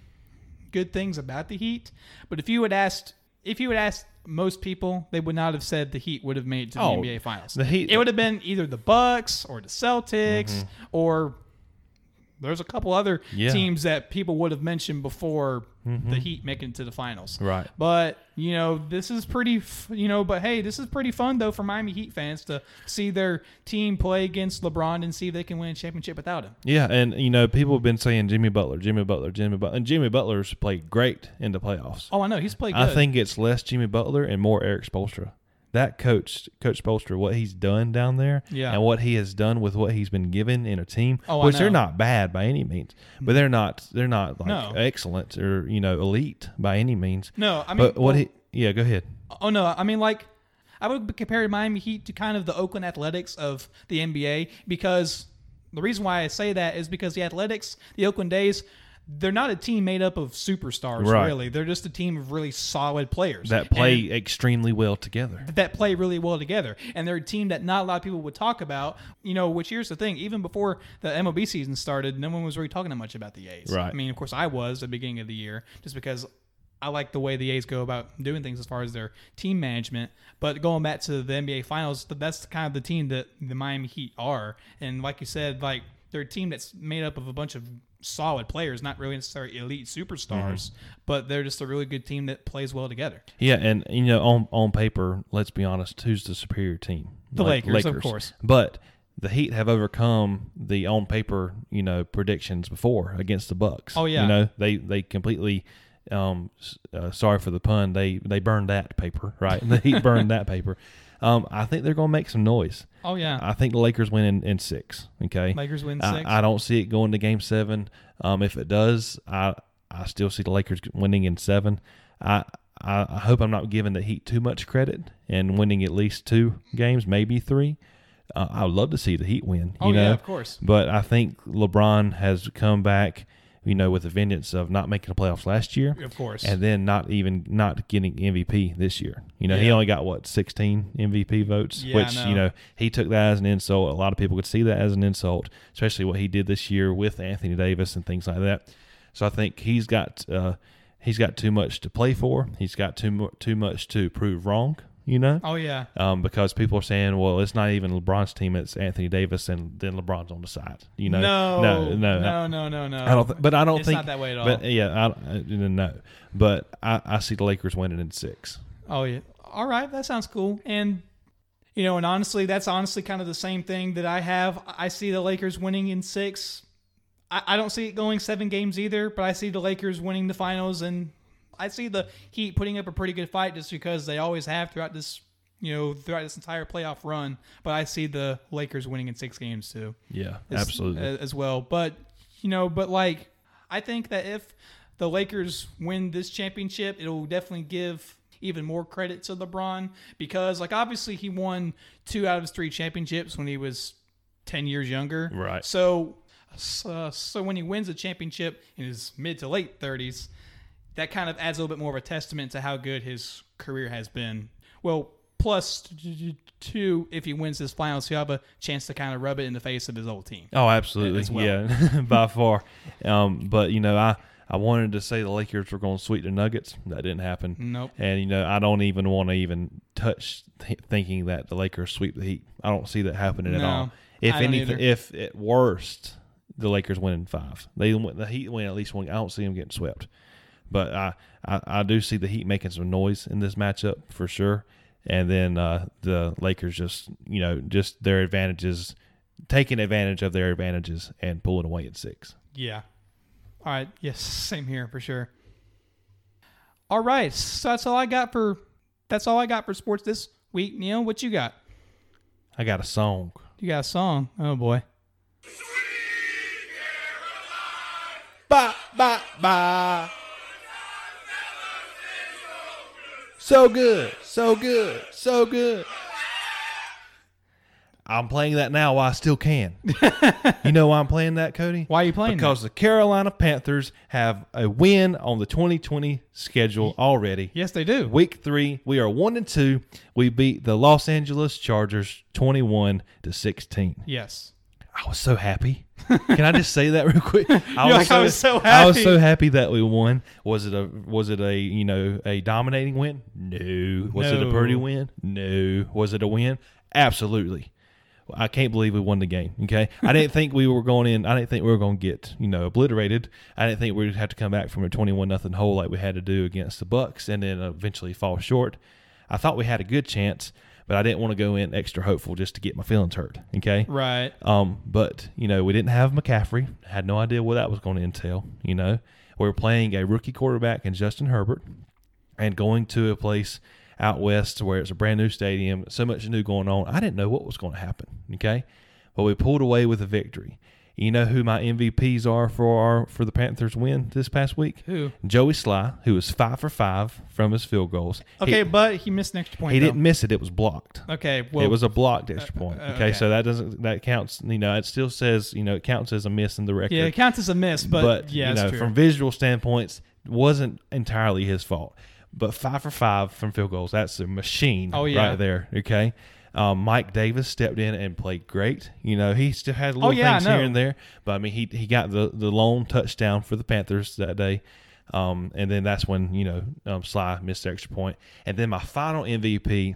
S2: good things about the Heat, but if you had asked if you had asked most people, they would not have said the Heat would have made it to the
S1: Oh,
S2: N B A Finals.
S1: the Heat-
S2: It would have been either the Bucks or the Celtics
S1: Mm-hmm.
S2: or there's a couple other
S1: Yeah.
S2: teams that people would have mentioned before the Heat making it to the finals.
S1: Right.
S2: But, you know, this is pretty, f- you know, but hey, this is pretty fun, though, for Miami Heat fans to see their team play against LeBron and see if they can win a championship without him.
S1: Yeah, and, you know, people have been saying Jimmy Butler, Jimmy Butler, Jimmy Butler. And Jimmy Butler's played great in the playoffs.
S2: Oh, I know. He's played good.
S1: I think it's less Jimmy Butler and more Eric Spoelstra. That coach, Coach Spoelstra, what he's done down there
S2: Yeah.
S1: and what he has done with what he's been given in a team,
S2: Oh, I
S1: which they're
S2: know.
S1: not bad by any means, but they're not they're not like
S2: No.
S1: excellent or, you know, elite by any means.
S2: No, I mean,
S1: but what
S2: well,
S1: he, yeah, go ahead.
S2: Oh, no. I mean, like, I would compare Miami Heat to kind of the Oakland Athletics of the N B A because the reason why I say that is because the Athletics, the Oakland A's, they're not a team made up of superstars,
S1: Right.
S2: really. They're just a team of really solid players.
S1: That play
S2: And
S1: extremely well together.
S2: that play really well together. And they're a team that not a lot of people would talk about, you know, which here's the thing. Even before the M L B season started, no one was really talking that much about the A's.
S1: Right.
S2: I mean, of course, I was at the beginning of the year just because I like the way the A's go about doing things as far as their team management. But going back to the N B A Finals, that's kind of the team that the Miami Heat are. And like you said, like they're a team that's made up of a bunch of solid players, not really necessarily elite superstars,
S1: Mm-hmm.
S2: but they're just a really good team that plays well together.
S1: Yeah, and you know, on on paper, let's be honest, who's the superior team?
S2: The
S1: Like,
S2: Lakers, of course.
S1: But the Heat have overcome the on paper, you know, predictions before against the Bucks.
S2: Oh, yeah.
S1: you know, they they completely. Um, s- uh, sorry for the pun. They they burned that paper, right? The Heat burned that paper. Um, I think they're going to make some noise.
S2: Oh, yeah.
S1: I think the Lakers win in, in six. Okay,
S2: Lakers win
S1: I,
S2: six.
S1: I don't see it going to Game Seven. Um, if it does, I I still see the Lakers winning in seven. I I, I hope I'm not giving the Heat too much credit and winning at least two games, maybe three. Uh, I would love to see the Heat win. You
S2: Oh,
S1: know?
S2: yeah, of course.
S1: But I think LeBron has come back, you know, with the vengeance of not making the playoffs last year,
S2: Of course.
S1: and then not even not getting M V P this year. You know, he
S2: Yeah.
S1: only got what sixteen M V P votes,
S2: Yeah, I
S1: which
S2: know.
S1: you know he took that as an insult. A lot of people could see that as an insult, especially what he did this year with Anthony Davis and things like that. So I think he's got uh, he's got too much to play for. He's got too mu- too much to prove wrong. You know,
S2: Oh, yeah.
S1: um, because people are saying, well, it's not even LeBron's team; it's Anthony Davis, and then LeBron's on the side. You know,
S2: No,
S1: no, no,
S2: no, no, no, no.
S1: I don't. Th- but I don't
S2: It's
S1: think
S2: not that way at all.
S1: But yeah, I, I no. But I, I see the Lakers winning in six.
S2: Oh, yeah. All right. That sounds cool. And, you know, and honestly, that's honestly kind of the same thing that I have. I see the Lakers winning in six. I, I don't see it going seven games either, but I see the Lakers winning the finals, and I see the Heat putting up a pretty good fight just because they always have throughout this, you know, throughout this entire playoff run. But I see the Lakers winning in six games too.
S1: Yeah,
S2: as,
S1: absolutely.
S2: As, as well. But, you know, but like, I think that if the Lakers win this championship, it'll definitely give even more credit to LeBron because, like, obviously he won two out of his three championships when he was ten years younger.
S1: Right.
S2: So, uh, so when he wins a championship in his mid to late thirties, that kind of adds a little bit more of a testament to how good his career has been. Well, plus two, if he wins this finals, he'll have a chance to kind of rub it in the face of his old team.
S1: Oh, absolutely.
S2: As well.
S1: Yeah, by far. Um, but, you know, I, I wanted to say the Lakers were going to sweep the Nuggets. That didn't happen.
S2: Nope.
S1: And, you know, I don't even want to even touch th- thinking that the Lakers sweep the Heat. I don't see that happening at
S2: No,
S1: all. If
S2: I don't
S1: anything,
S2: either.
S1: if at worst, the Lakers win in five. They win, the Heat win at least one. I don't see them getting swept. But I, I, I do see the Heat making some noise in this matchup for sure. And then uh, the Lakers just, you know, just their advantages, taking advantage of their advantages and pulling away at six.
S2: Yeah. All right. Yes, same here for sure. All right. So that's all I got for that's all I got for sports this week. Neil, what you got?
S1: I got a song.
S2: You got a song. Oh boy.
S1: Ba ba ba. So good, so good, so good. I'm playing that now while I still can. You know why I'm playing that, Cody?
S2: Why are you playing
S1: Because the Carolina Panthers have a win on the twenty twenty schedule already.
S2: Yes, they do.
S1: Week three, we are one and two. We beat the Los Angeles Chargers twenty-one to sixteen.
S2: Yes.
S1: I was so happy. Can I just say that real quick? I
S2: You're like, I was so
S1: I was
S2: happy.
S1: so happy that we won. Was it a was it a you know a dominating win? No. Was it a
S2: No.
S1: pretty win? No. Was it a win? Absolutely. I can't believe we won the game. Okay, I didn't think we were going in. I didn't think we were going to get you know obliterated. I didn't think we'd have to come back from a twenty-one nothing hole like we had to do against the Bucks and then eventually fall short. I thought we had a good chance, but I didn't want to go in extra hopeful just to get my feelings hurt. Okay,
S2: Right.
S1: um, but you know we didn't have McCaffrey. Had no idea what that was going to entail. You know, we were playing a rookie quarterback in Justin Herbert, and going to a place out west where it's a brand new stadium, so much new going on. I didn't know what was going to happen, okay? But we pulled away with a victory. You know who my M V Ps are for our for the Panthers win this past week?
S2: Who?
S1: Joey Sly, who was five for five from his field goals.
S2: Okay,
S1: He,
S2: but he missed an extra point.
S1: he
S2: though.
S1: didn't miss it. It was blocked.
S2: Okay, well,
S1: It was a blocked extra point.
S2: uh,
S1: Okay,
S2: okay.
S1: so that doesn't that counts. You know, it still says you know it counts as a miss in the record.
S2: yeah, it counts as a miss, but,
S1: But,
S2: yeah,
S1: you
S2: it's
S1: know,
S2: true.
S1: from visual standpoints, wasn't entirely his fault. But five for five from field goals, that's a machine
S2: Oh, yeah.
S1: right there, okay? Um, Mike Davis stepped in and played great. You know, he still had little
S2: Oh, yeah,
S1: things
S2: I know.
S1: here and there. But, I mean, he he got the, the lone touchdown for the Panthers that day. Um, and then that's when, you know, um, Sly missed the extra point. And then my final M V P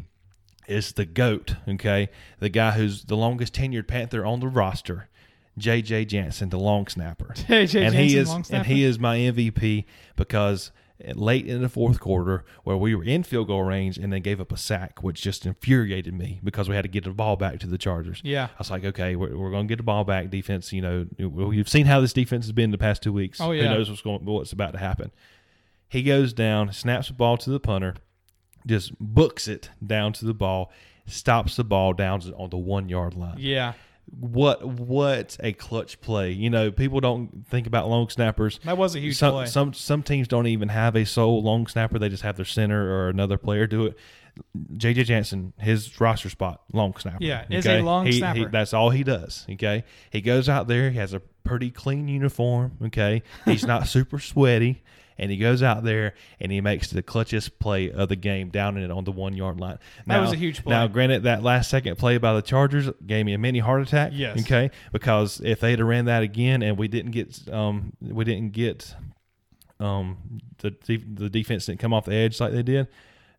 S1: is the GOAT, okay? The guy who's the longest tenured Panther on the roster, J J Jansen, the long snapper.
S2: J J
S1: and he
S2: Jansen,
S1: is
S2: long
S1: and
S2: snapper.
S1: he is my M V P because late in the fourth quarter, where we were in field goal range and they gave up a sack, which just infuriated me because we had to get the ball back to the Chargers.
S2: Yeah.
S1: I was like, okay, we're, we're going to get the ball back. Defense, you know, you've seen how this defense has been the past two weeks.
S2: Oh, yeah.
S1: Who knows what's going, what's about to happen? He goes down, snaps the ball to the punter, just books it down to the ball, stops the ball down on the one yard line.
S2: Yeah,
S1: What what a clutch play! You know, people don't think about long snappers.
S2: that was a huge
S1: some,
S2: play.
S1: Some some teams don't even have a sole long snapper; they just have their center or another player do it. J J Jansen, his roster spot, long snapper.
S2: Yeah, is a long
S1: He-
S2: snapper.
S1: he- that's all he does. Okay, he goes out there. He has a pretty clean uniform. Okay, he's not super sweaty. And he goes out there and he makes the clutchest play of the game down in it on the one yard line.
S2: That was a huge play.
S1: Now, granted, that last second play by the Chargers gave me a mini heart attack.
S2: Yes.
S1: Okay, because if they'd have ran that again and we didn't get um we didn't get um the the defense didn't come off the edge like they did,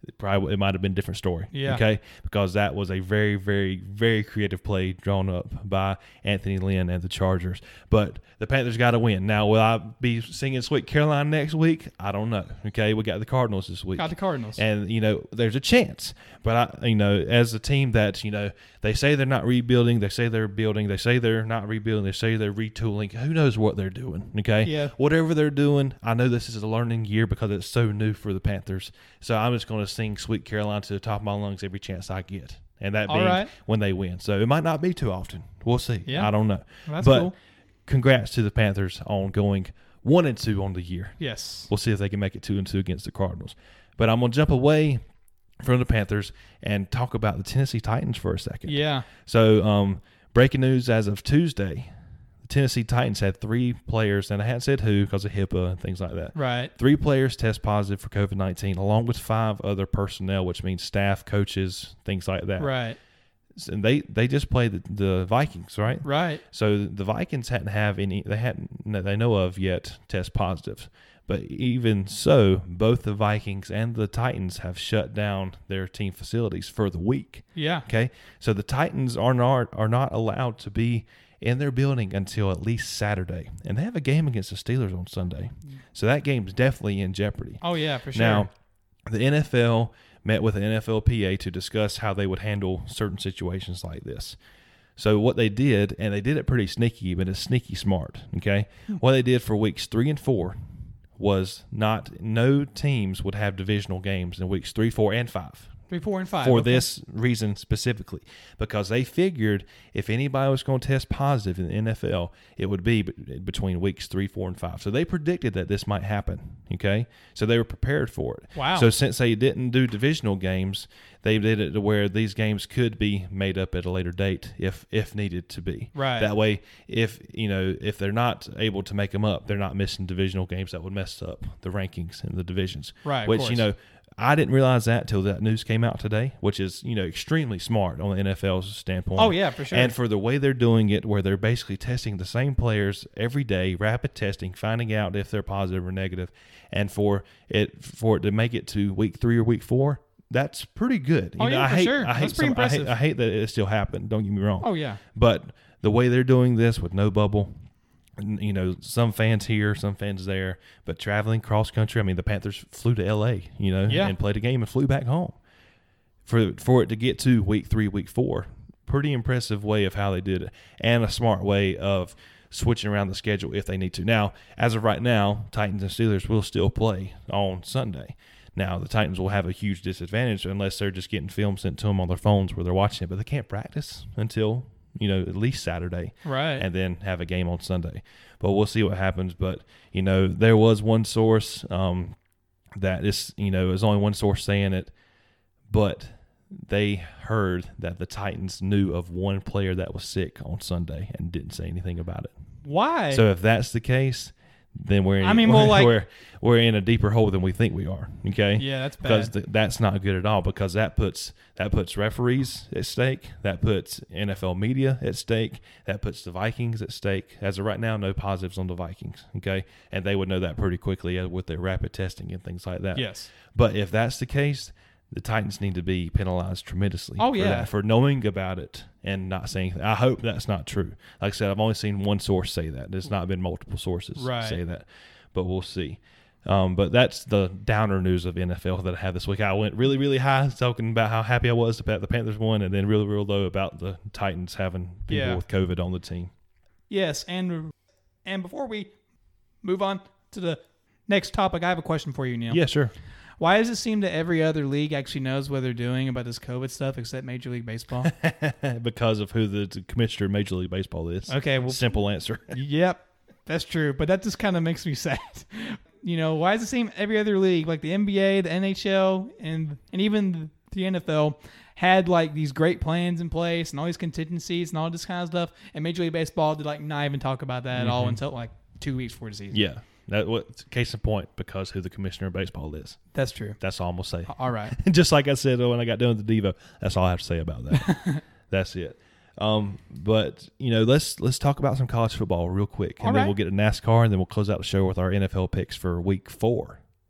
S1: it probably it might have been a different story.
S2: Yeah.
S1: Okay, because that was a very, very, very creative play drawn up by Anthony Lynn and the Chargers. But the Panthers got to win. Now, will I be singing Sweet Caroline next week? I don't know. Okay, we got the Cardinals this week.
S2: Got the Cardinals.
S1: And, you know, there's a chance. But, I, you know, as a team that, you know, they say they're not rebuilding, they say they're building, they say they're not rebuilding, they say they're retooling. Who knows what they're doing, okay?
S2: Yeah.
S1: Whatever they're doing, I know this is a learning year because it's so new for the Panthers. So I'm just going to sing Sweet Caroline to the top of my lungs every chance I get. And that
S2: All
S1: being
S2: right.
S1: when they win. So it might not be too often. We'll see.
S2: Yeah.
S1: I don't know.
S2: Well, that's
S1: but
S2: cool.
S1: congrats to the Panthers on going one and two on the year.
S2: Yes.
S1: We'll see if they can make it two and two against the Cardinals. But I'm gonna jump away from the Panthers and talk about the Tennessee Titans for a second.
S2: Yeah.
S1: So, um, breaking news as of Tuesday, the Tennessee Titans had three players, and I hadn't said who because of HIPAA and things like that.
S2: Right.
S1: Three players test positive for COVID nineteen, along with five other personnel, which means staff, coaches, things like that.
S2: Right.
S1: And they, they just played the, the Vikings, right?
S2: Right.
S1: So the Vikings hadn't have any, they hadn't, that they know of yet, test positive. But even so, both the Vikings and the Titans have shut down their team facilities for the week.
S2: Yeah.
S1: Okay, so the Titans are not are not allowed to be in their building until at least Saturday, and they have a game against the Steelers on Sunday. So that game's definitely in jeopardy.
S2: Oh yeah, for sure.
S1: Now, the N F L met with the N F L P A to discuss how they would handle certain situations like this. So what they did, and they did it pretty sneaky, but it's sneaky smart, okay? What they did for weeks three and four was not, no teams would have divisional games in weeks three, four, and five.
S2: Three, four, and five.
S1: For
S2: okay.
S1: this reason specifically, because they figured if anybody was going to test positive in the N F L, it would be b- between weeks three, four, and five. So they predicted that this might happen, okay? So they were prepared for it.
S2: Wow.
S1: So since they didn't do divisional games, they did it to where these games could be made up at a later date if if needed to be.
S2: Right.
S1: That way, if you know if they're not able to make them up, they're not missing divisional games that would mess up the rankings and the divisions.
S2: Right, of
S1: Which,
S2: course.
S1: you know, I didn't realize that till that news came out today, which is, you know, extremely smart on the N F L's standpoint.
S2: Oh, yeah, for sure.
S1: And for the way they're doing it, where they're basically testing the same players every day, rapid testing, finding out if they're positive or negative, and for it for it to make it to week three or week four, that's pretty good.
S2: Oh,
S1: you know,
S2: yeah,
S1: I
S2: for
S1: hate,
S2: sure.
S1: I hate
S2: That's pretty
S1: some- I hate,
S2: impressive.
S1: I hate that it still happened. Don't get me wrong.
S2: Oh yeah.
S1: But the way they're doing this with no bubble, you know, some fans here, some fans there, but traveling cross country. I mean, the Panthers flew to L A, you know,
S2: Yeah.
S1: and played a game and flew back home. For for it to get to week three, week four, pretty impressive way of how they did it, and a smart way of switching around the schedule if they need to. Now, as of right now, Titans and Steelers will still play on Sunday. Now, the Titans will have a huge disadvantage unless they're just getting film sent to them on their phones where they're watching it, but they can't practice until, you know, at least Saturday.
S2: Right.
S1: And then have a game on Sunday. But we'll see what happens. But, you know, there was one source um, that is, you know, there's only one source saying it, but they heard that the Titans knew of one player that was sick on Sunday and didn't say anything about it.
S2: Why?
S1: So if that's the case, then we're in,
S2: I mean,
S1: we're,
S2: well, like-
S1: we're, we're in a deeper hole than we think we are. Okay.
S2: yeah, that's bad.
S1: Because th- that's not good at all. Because that puts that puts referees at stake. That puts N F L media at stake. That puts the Vikings at stake. As of right now, no positives on the Vikings. Okay, and they would know that pretty quickly uh, with their rapid testing and things like that.
S2: yes.
S1: But if that's the case, the Titans need to be penalized tremendously.
S2: Oh,
S1: for
S2: yeah.
S1: that, for knowing about it and not saying anything. I hope that's not true. Like I said, I've only seen one source say that. There's not been multiple sources
S2: Right.
S1: say that, but we'll see. Um, but that's the downer news of N F L that I have this week. I went really, really high talking about how happy I was about the Panthers won, and then really, real low about the Titans having people
S2: Yeah.
S1: with COVID on the team.
S2: Yes, and and before we move on to the next topic, I have a question for you, Neil.
S1: Yeah, sure.
S2: Why does it seem that every other league actually knows what they're doing about this COVID stuff except Major League Baseball?
S1: Because of who the, the commissioner of Major League Baseball is.
S2: Okay, well,
S1: Simple answer.
S2: yep, that's true. But that just kind of makes me sad. You know, why does it seem every other league, like the N B A, the N H L, and and even the N F L, had like these great plans in place and all these contingencies and all this kind of stuff, and Major League Baseball did like not even talk about that at all until like two weeks before the season.
S1: Yeah. That what case in point, because who the commissioner of baseball is.
S2: That's true.
S1: That's all I'm gonna say.
S2: All right.
S1: Just like I said when I got done with the Devo, that's all I have to say about that. That's it. Um, but you know, let's let's talk about some college football real quick, and
S2: All
S1: then
S2: right.
S1: we'll get to NASCAR, and then we'll close out the show with our N F L picks for Week Four.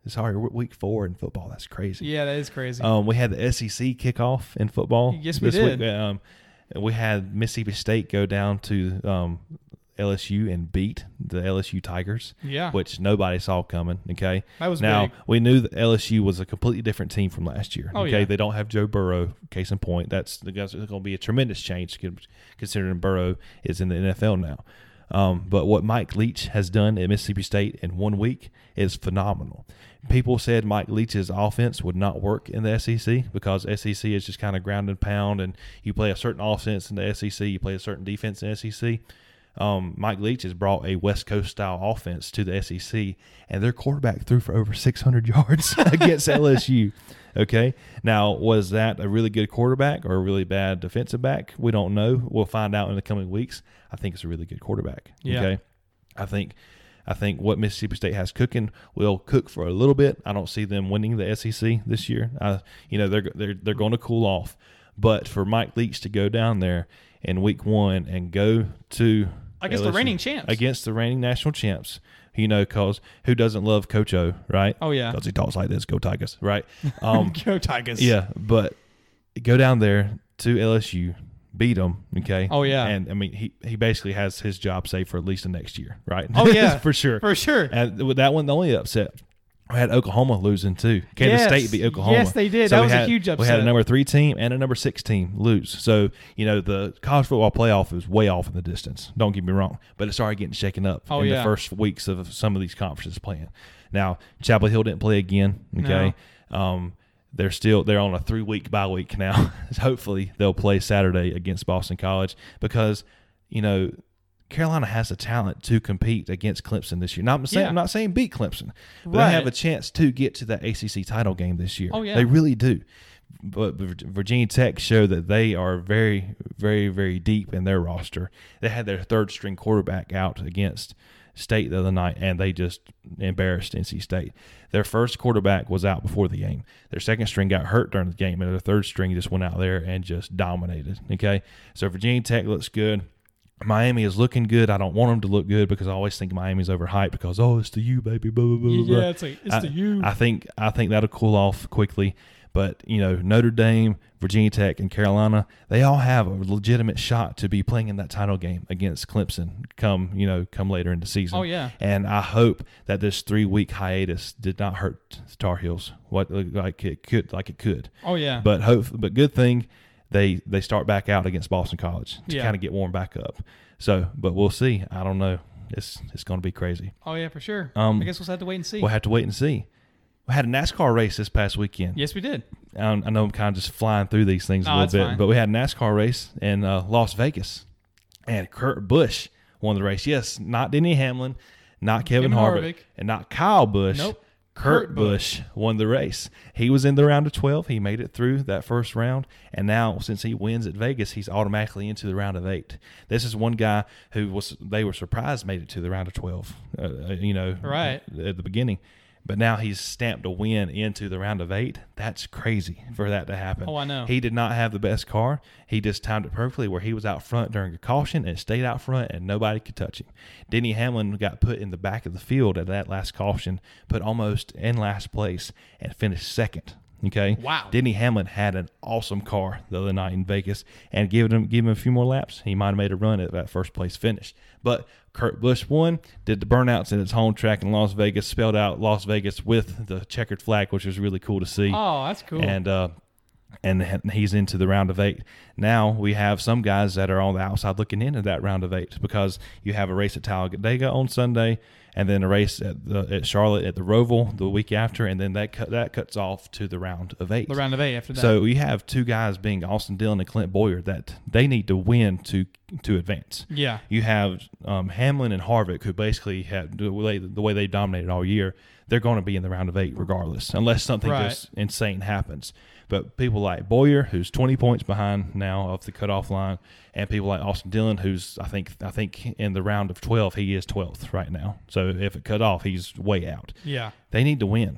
S1: Sorry, we're week four in football. That's crazy.
S2: Yeah, that is crazy.
S1: Um, we had the S E C kickoff in football.
S2: Yes, we
S1: this
S2: did.
S1: Week. Um, we had Mississippi State go down to um, L S U and beat the L S U Tigers,
S2: yeah.
S1: which nobody saw coming. Okay,
S2: That was
S1: now
S2: big.
S1: we knew that L S U was a completely different team from last year.
S2: Oh,
S1: okay,
S2: yeah.
S1: they don't have Joe Burrow. Case in point, that's the guys going to be a tremendous change considering Burrow is in the N F L now. Um, but what Mike Leach has done at Mississippi State in one week is phenomenal. People said Mike Leach's offense would not work in the S E C because S E C is just kind of ground and pound, and you play a certain offense in the S E C, you play a certain defense in the S E C. Um, Mike Leach has brought a West Coast style offense to the S E C, and their quarterback threw for over six hundred yards against L S U. Okay, now was that a really good quarterback or a really bad defensive back? We don't know. We'll find out in the coming weeks. I think it's a really good quarterback.
S2: Yeah.
S1: Okay, I think. I think what Mississippi State has cooking will cook for a little bit. I don't see them winning the S E C this year. I, you know, they're they're they're going to cool off. But for Mike Leach to go down there in week one and go to
S2: Against
S1: L S U,
S2: the reigning champs.
S1: against the reigning national champs, you know, because who doesn't love Coach O, right?
S2: Oh, yeah.
S1: Because he talks like this, go Tigers, right? Um,
S2: Go Tigers.
S1: yeah, but go down there to L S U. Beat them, okay?
S2: Oh, yeah.
S1: And, I mean, he, he basically has his job saved for at least the next year, right?
S2: Oh, yeah.
S1: For sure.
S2: For sure.
S1: And with that one, the only upset, we had Oklahoma losing too. Kansas
S2: Yes.
S1: State beat Oklahoma.
S2: Yes, they did.
S1: So
S2: That
S1: we
S2: was a
S1: had-
S2: huge
S1: We had a
S2: upset.
S1: number three team and a number six team lose. So, you know, the college football playoff is way off in the distance. Don't get me wrong. But it's already getting shaken up
S2: Oh,
S1: in
S2: yeah.
S1: the first weeks of some of these conferences playing. Now, Chapel Hill didn't play again, okay? Um They're still they're on a three week bye week now. Hopefully they'll play Saturday against Boston College because, you know, Carolina has the talent to compete against Clemson this year. Not I'm saying
S2: Yeah.
S1: I'm not saying beat Clemson, but
S2: Right.
S1: they have a chance to get to that A C C title game this year.
S2: Oh, yeah.
S1: They really do. But Virginia Tech showed that they are very, very, very deep in their roster. They had their third string quarterback out against State the other night, and they just embarrassed N C State. Their first quarterback was out before the game. Their second string got hurt during the game, and their third string just went out there and just dominated. Okay, so Virginia Tech looks good. Miami is looking good. I don't want them to look good because I always think Miami's overhyped because, oh, it's the U, baby, blah, blah, blah, blah.
S2: Yeah, it's like, it's
S1: I,
S2: the U.
S1: I think I think that'll cool off quickly. But, you know, Notre Dame, Virginia Tech, and Carolina, they all have a legitimate shot to be playing in that title game against Clemson come, you know, come later in the season.
S2: Oh, yeah.
S1: And I hope that this three-week hiatus did not hurt the Tar Heels what like it could like it could.
S2: Oh, yeah.
S1: But hope but good thing they they start back out against Boston College to
S2: Yeah.
S1: kind of get warmed back up. So, but we'll see. I don't know. It's it's going to be crazy.
S2: Oh, yeah, for sure.
S1: Um,
S2: I guess we'll have to wait and see.
S1: We'll have to wait and see. We had a NASCAR race this past weekend.
S2: Yes, we did.
S1: I, I know I'm kind of just flying through these things a
S2: Oh,
S1: little
S2: that's
S1: bit,
S2: fine.
S1: but we had a NASCAR race in uh, Las Vegas, and Kurt Busch won the race. Yes, not Denny Hamlin, not Kevin,
S2: Kevin
S1: Harvick,
S2: Harvick.
S1: and not Kyle Busch.
S2: Nope.
S1: Kurt,
S2: Kurt
S1: Busch won the race. He was in the round of twelve. He made it through that first round, and now since he wins at Vegas, he's automatically into the round of eight. This is one guy who was they were surprised made it to the round of twelve. Uh, you know,
S2: Right.
S1: at the beginning. But now he's stamped a win into the round of eight. That's crazy for that to happen.
S2: Oh, I know.
S1: He did not have the best car. He just timed it perfectly where he was out front during a caution and stayed out front and nobody could touch him. Denny Hamlin got put in the back of the field at that last caution, put almost in last place, and finished second. Okay.
S2: Wow.
S1: Denny Hamlin had an awesome car the other night in Vegas, and give him give him a few more laps, he might have made a run at that first place finish. But Kurt Busch won, did the burnouts in his home track in Las Vegas, spelled out Las Vegas with the checkered flag, which was really cool to see.
S2: Oh, that's cool.
S1: And uh, and he's into the round of eight. Now we have some guys that are on the outside looking into that round of eight because you have a race at Talladega on Sunday, and then a race at the at Charlotte at the Roval the week after, and then that cut, that cuts off to the round of eight.
S2: the round of eight after that.
S1: So we have two guys being Austin Dillon and Clint Boyer that they need to win to to advance.
S2: yeah.
S1: You have um, Hamlin and Harvick, who basically had the way, the way they dominated all year. They're going to be in the round of eight regardless, unless something
S2: Right.
S1: just insane happens. But people like Boyer, who's twenty points behind now off the cutoff line, and people like Austin Dillon, who's I think I think in the round of twelve he is twelfth right now. So if it cut off, he's way out.
S2: Yeah.
S1: They need to win.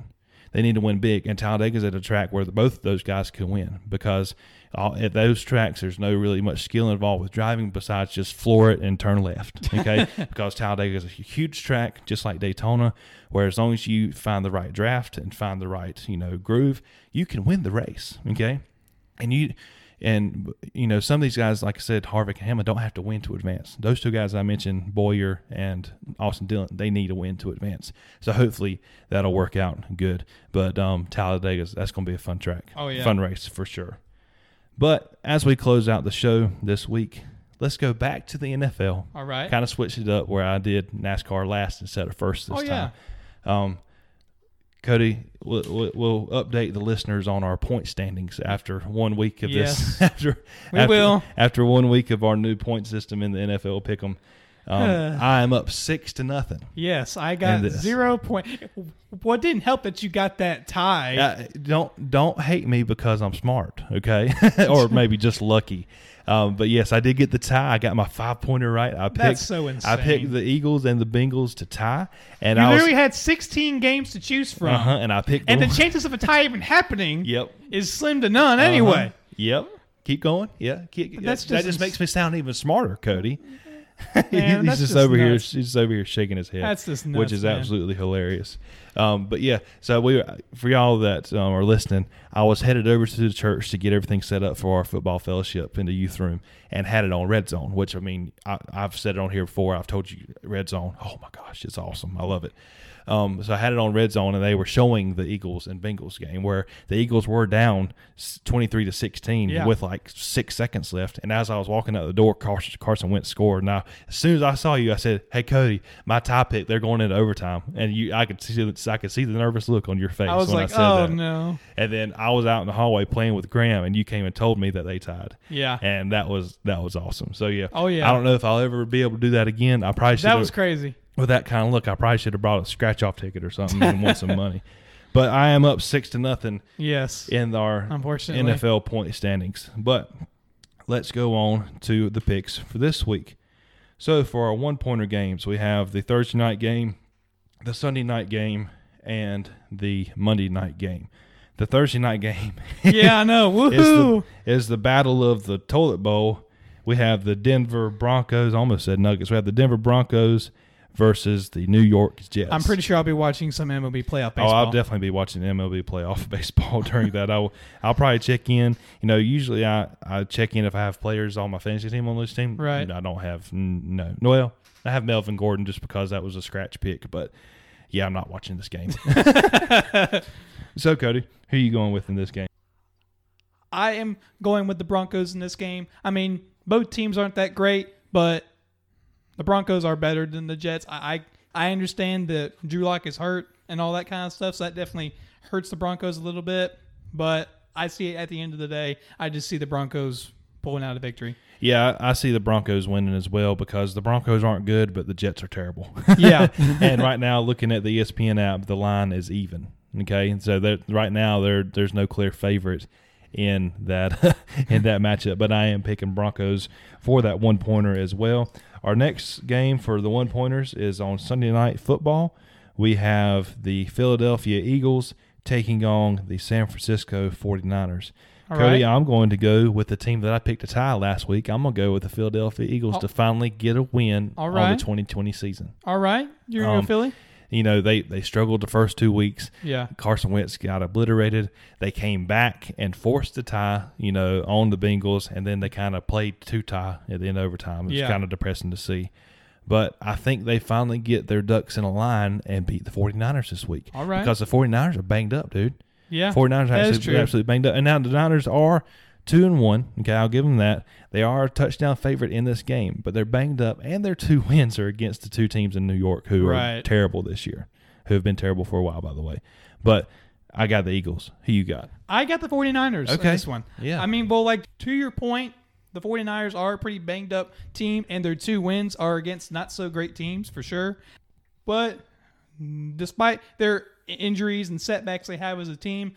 S1: they need to win big. And Talladega's at a track where both of those guys can win because all, at those tracks there's no really much skill involved with driving besides just floor it and turn left. Okay, because Talladega is a huge track, just like Daytona, where as long as you find the right draft and find the right you know groove, you can win the race. Okay, and you. And, you know, some of these guys, like I said, Harvick and Hamlin don't have to win to advance. Those two guys I mentioned, Boyer and Austin Dillon, they need a win to advance. So hopefully that'll work out good. But um, Talladega, that's going to be a fun track.
S2: Oh, yeah.
S1: Fun race for sure. But as we close out the show this week, let's go back to the N F L.
S2: All right.
S1: Kind of switched it up where I did NASCAR last instead of first this
S2: oh,
S1: time.
S2: Yeah.
S1: Um, Cody, we'll, we'll update the listeners on our point standings after one week of
S2: yes.
S1: this. after,
S2: we
S1: after,
S2: will.
S1: After one week of our new point system in the N F L Pick'em, um, I am up six to nothing.
S2: Yes, I got zero point. What didn't help that you got that tie?
S1: Uh, don't don't hate me because I'm smart, okay, or maybe just lucky. Um, but yes, I did get the tie. I got my five pointer right. I picked.
S2: That's so insane.
S1: I picked the Eagles and the Bengals to tie, and
S2: you
S1: I
S2: literally
S1: was,
S2: had sixteen games to choose from,
S1: uh-huh, and I picked.
S2: And
S1: the,
S2: the chances of a tie even happening,
S1: yep,
S2: is slim to none. Anyway,
S1: uh-huh. Yep, keep going. Yeah, keep,
S2: that's
S1: that
S2: just
S1: just makes me sound even smarter, Cody.
S2: Man,
S1: he's
S2: that's
S1: just,
S2: just
S1: over here.
S2: nuts.
S1: He's just over here shaking his head.
S2: That's just nuts,
S1: which is
S2: man.
S1: absolutely hilarious. Um, but yeah, so we for y'all that um, are listening, I was headed over to the church to get everything set up for our football fellowship in the youth room, and had it on Red Zone. Which I mean, I, I've said it on here before. I've told you Red Zone. Oh my gosh, it's awesome. I love it. Um, so I had it on Red Zone, and they were showing the Eagles and Bengals game where the Eagles were down twenty-three to sixteen
S2: yeah.
S1: with like six seconds left. And as I was walking out the door, Carson, Carson Wentz scored. Now, as soon as I saw you, I said, "Hey, Cody, my tie pick, they're going into overtime." And you, I could see, I could see the nervous look on your face.
S2: I was
S1: when
S2: like,
S1: I said
S2: "Oh
S1: that.
S2: no!"
S1: And then I was out in the hallway playing with Graham, and you came and told me that they tied.
S2: Yeah,
S1: and that was that was awesome. So yeah,
S2: oh yeah.
S1: I don't know if I'll ever be able to do that again. I probably should.
S2: That was crazy.
S1: With that kind of look, I probably should have brought a scratch-off ticket or something and won some money. But I am up six to nothing.
S2: Yes,
S1: in our
S2: unfortunately
S1: N F L point standings. But let's go on to the picks for this week. So for our one-pointer games, we have the Thursday night game, the Sunday night game, and the Monday night game. The Thursday night game,
S2: yeah, I know, woohoo,
S1: is the, is the battle of the toilet bowl. We have the Denver Broncos. I almost said Nuggets. We have the Denver Broncos versus the New York Jets.
S2: I'm pretty sure I'll be watching some M L B playoff baseball.
S1: Oh, I'll definitely be watching M L B playoff baseball during that. I'll I'll probably check in. You know, usually I, I check in if I have players on my fantasy team on this team.
S2: Right.
S1: I don't have no. Well, I have Melvin Gordon just because that was a scratch pick. But yeah, I'm not watching this game. So Cody, who are you going with in this game?
S2: I am going with the Broncos in this game. I mean, both teams aren't that great, but the Broncos are better than the Jets. I, I I understand that Drew Lock is hurt and all that kind of stuff, so that definitely hurts the Broncos a little bit. But I see it at the end of the day, I just see the Broncos pulling out a victory.
S1: Yeah, I see the Broncos winning as well because the Broncos aren't good, but the Jets are terrible.
S2: Yeah.
S1: And right now, looking at the E S P N app, the line is even. Okay, and so right now there there's no clear favorite in that in that matchup, but I am picking Broncos for that one pointer as well. Our next game for the one pointers is on Sunday Night Football. We have the Philadelphia Eagles taking on the San Francisco forty-niners.
S2: All
S1: Cody,
S2: right.
S1: I'm going to go with the team that I picked to tie last week. I'm going to go with the Philadelphia Eagles
S2: Oh.
S1: to finally get a win
S2: All
S1: on
S2: right.
S1: the twenty twenty season.
S2: All right. You're going to
S1: Um,
S2: go Philly?
S1: You know, they, they struggled the first two weeks.
S2: Yeah.
S1: Carson Wentz got obliterated. They came back and forced the tie, you know, on the Bengals, and then they kind of played two tie at the end of overtime. It was
S2: Yeah.
S1: kind of depressing to see. But I think they finally get their ducks in a line and beat the forty-niners this week.
S2: All right.
S1: Because the forty-niners are banged up, dude.
S2: Yeah.
S1: forty-niners are
S2: that is
S1: absolutely,
S2: true.
S1: absolutely banged up. And now the Niners are two and one. Okay, I'll give them that. They are a touchdown favorite in this game, but they're banged up, and their two wins are against the two teams in New York who
S2: Right.
S1: are terrible this year, who have been terrible for a while, by the way. But I got the Eagles. Who you got?
S2: I got the forty-niners
S1: Okay.
S2: in this one.
S1: Yeah.
S2: I mean, well, like, to your point, the forty-niners are a pretty banged up team, and their two wins are against not so great teams for sure. But despite their injuries and setbacks they have as a team,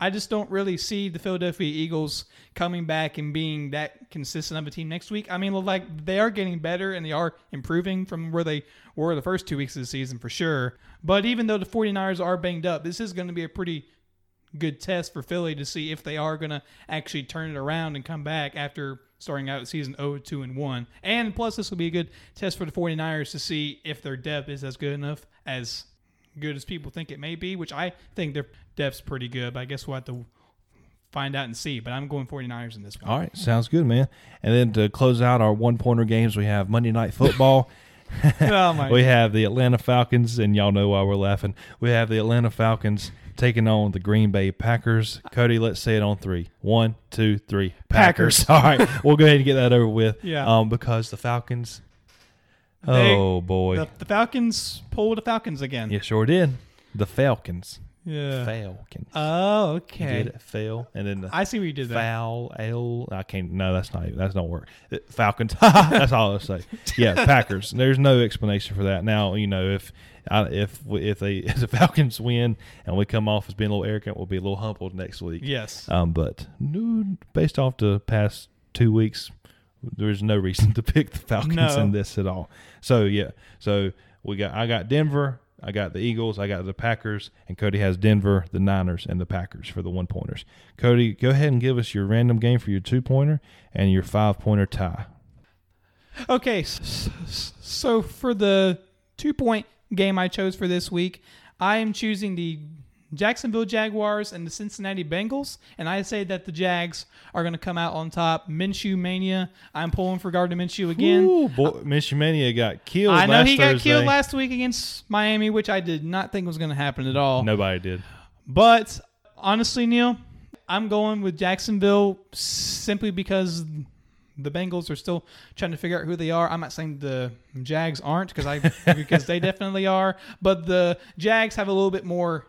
S2: I just don't really see the Philadelphia Eagles coming back and being that consistent of a team next week. I mean, like, they are getting better and they are improving from where they were the first two weeks of the season for sure. But even though the 49ers are banged up, this is going to be a pretty good test for Philly to see if they are going to actually turn it around and come back after starting out the season oh two and one. And plus, this will be a good test for the 49ers to see if their depth is as good enough as good as people think it may be, which I think their depth's pretty good, but I guess we'll have to find out and see. But I'm going 49ers in this one.
S1: All right, sounds good, man. And then to close out our one-pointer games, we have Monday Night Football.
S2: Oh my
S1: we have the Atlanta Falcons, and y'all know why we're laughing. We have the Atlanta Falcons taking on the Green Bay Packers. Cody, let's say it on three. One, two, three. Packers.
S2: Packers.
S1: All right, we'll go ahead and get that over with.
S2: Yeah.
S1: Um, because the Falcons,
S2: They-
S1: oh, boy.
S2: The, the Falcons pulled the Falcons again.
S1: Yeah, sure did. The Falcons.
S2: Yeah.
S1: Falcons.
S2: Oh,
S1: You
S2: okay.
S1: did it? Fail. And then the
S2: I see what you did there.
S1: foul, L. I can't. No, that's not. That's don't work. Uh, Falcons. That's all I'll say. Yeah, Packers. There's no explanation for that. Now, you know, if I, if we, if they if the Falcons win and we come off as being a little arrogant, we'll be a little humbled next week.
S2: Yes.
S1: Um, but no, based off the past two weeks, there's no reason to pick the Falcons
S2: No.
S1: in this at all. So yeah, so we got I got Denver, I got the Eagles, I got the Packers, and Cody has Denver, the Niners, and the Packers for the one pointers. Cody, go ahead and give us your random game for your two pointer and your five pointer tie.
S2: Okay, s- s- so for the two-point game I chose for this week, I am choosing the Jacksonville Jaguars and the Cincinnati Bengals, and I say that the Jags are going to come out on top. Minshew Mania. I'm pulling for Gardner Minshew again.
S1: Ooh, boy, Minshew Mania got killed.
S2: I know
S1: last
S2: he got
S1: Thursday.
S2: killed last week against Miami, which I did not think was going to happen at all.
S1: Nobody did.
S2: But honestly, Neil, I'm going with Jacksonville simply because the Bengals are still trying to figure out who they are. I'm not saying the Jags aren't because I because they definitely are, but the Jags have a little bit more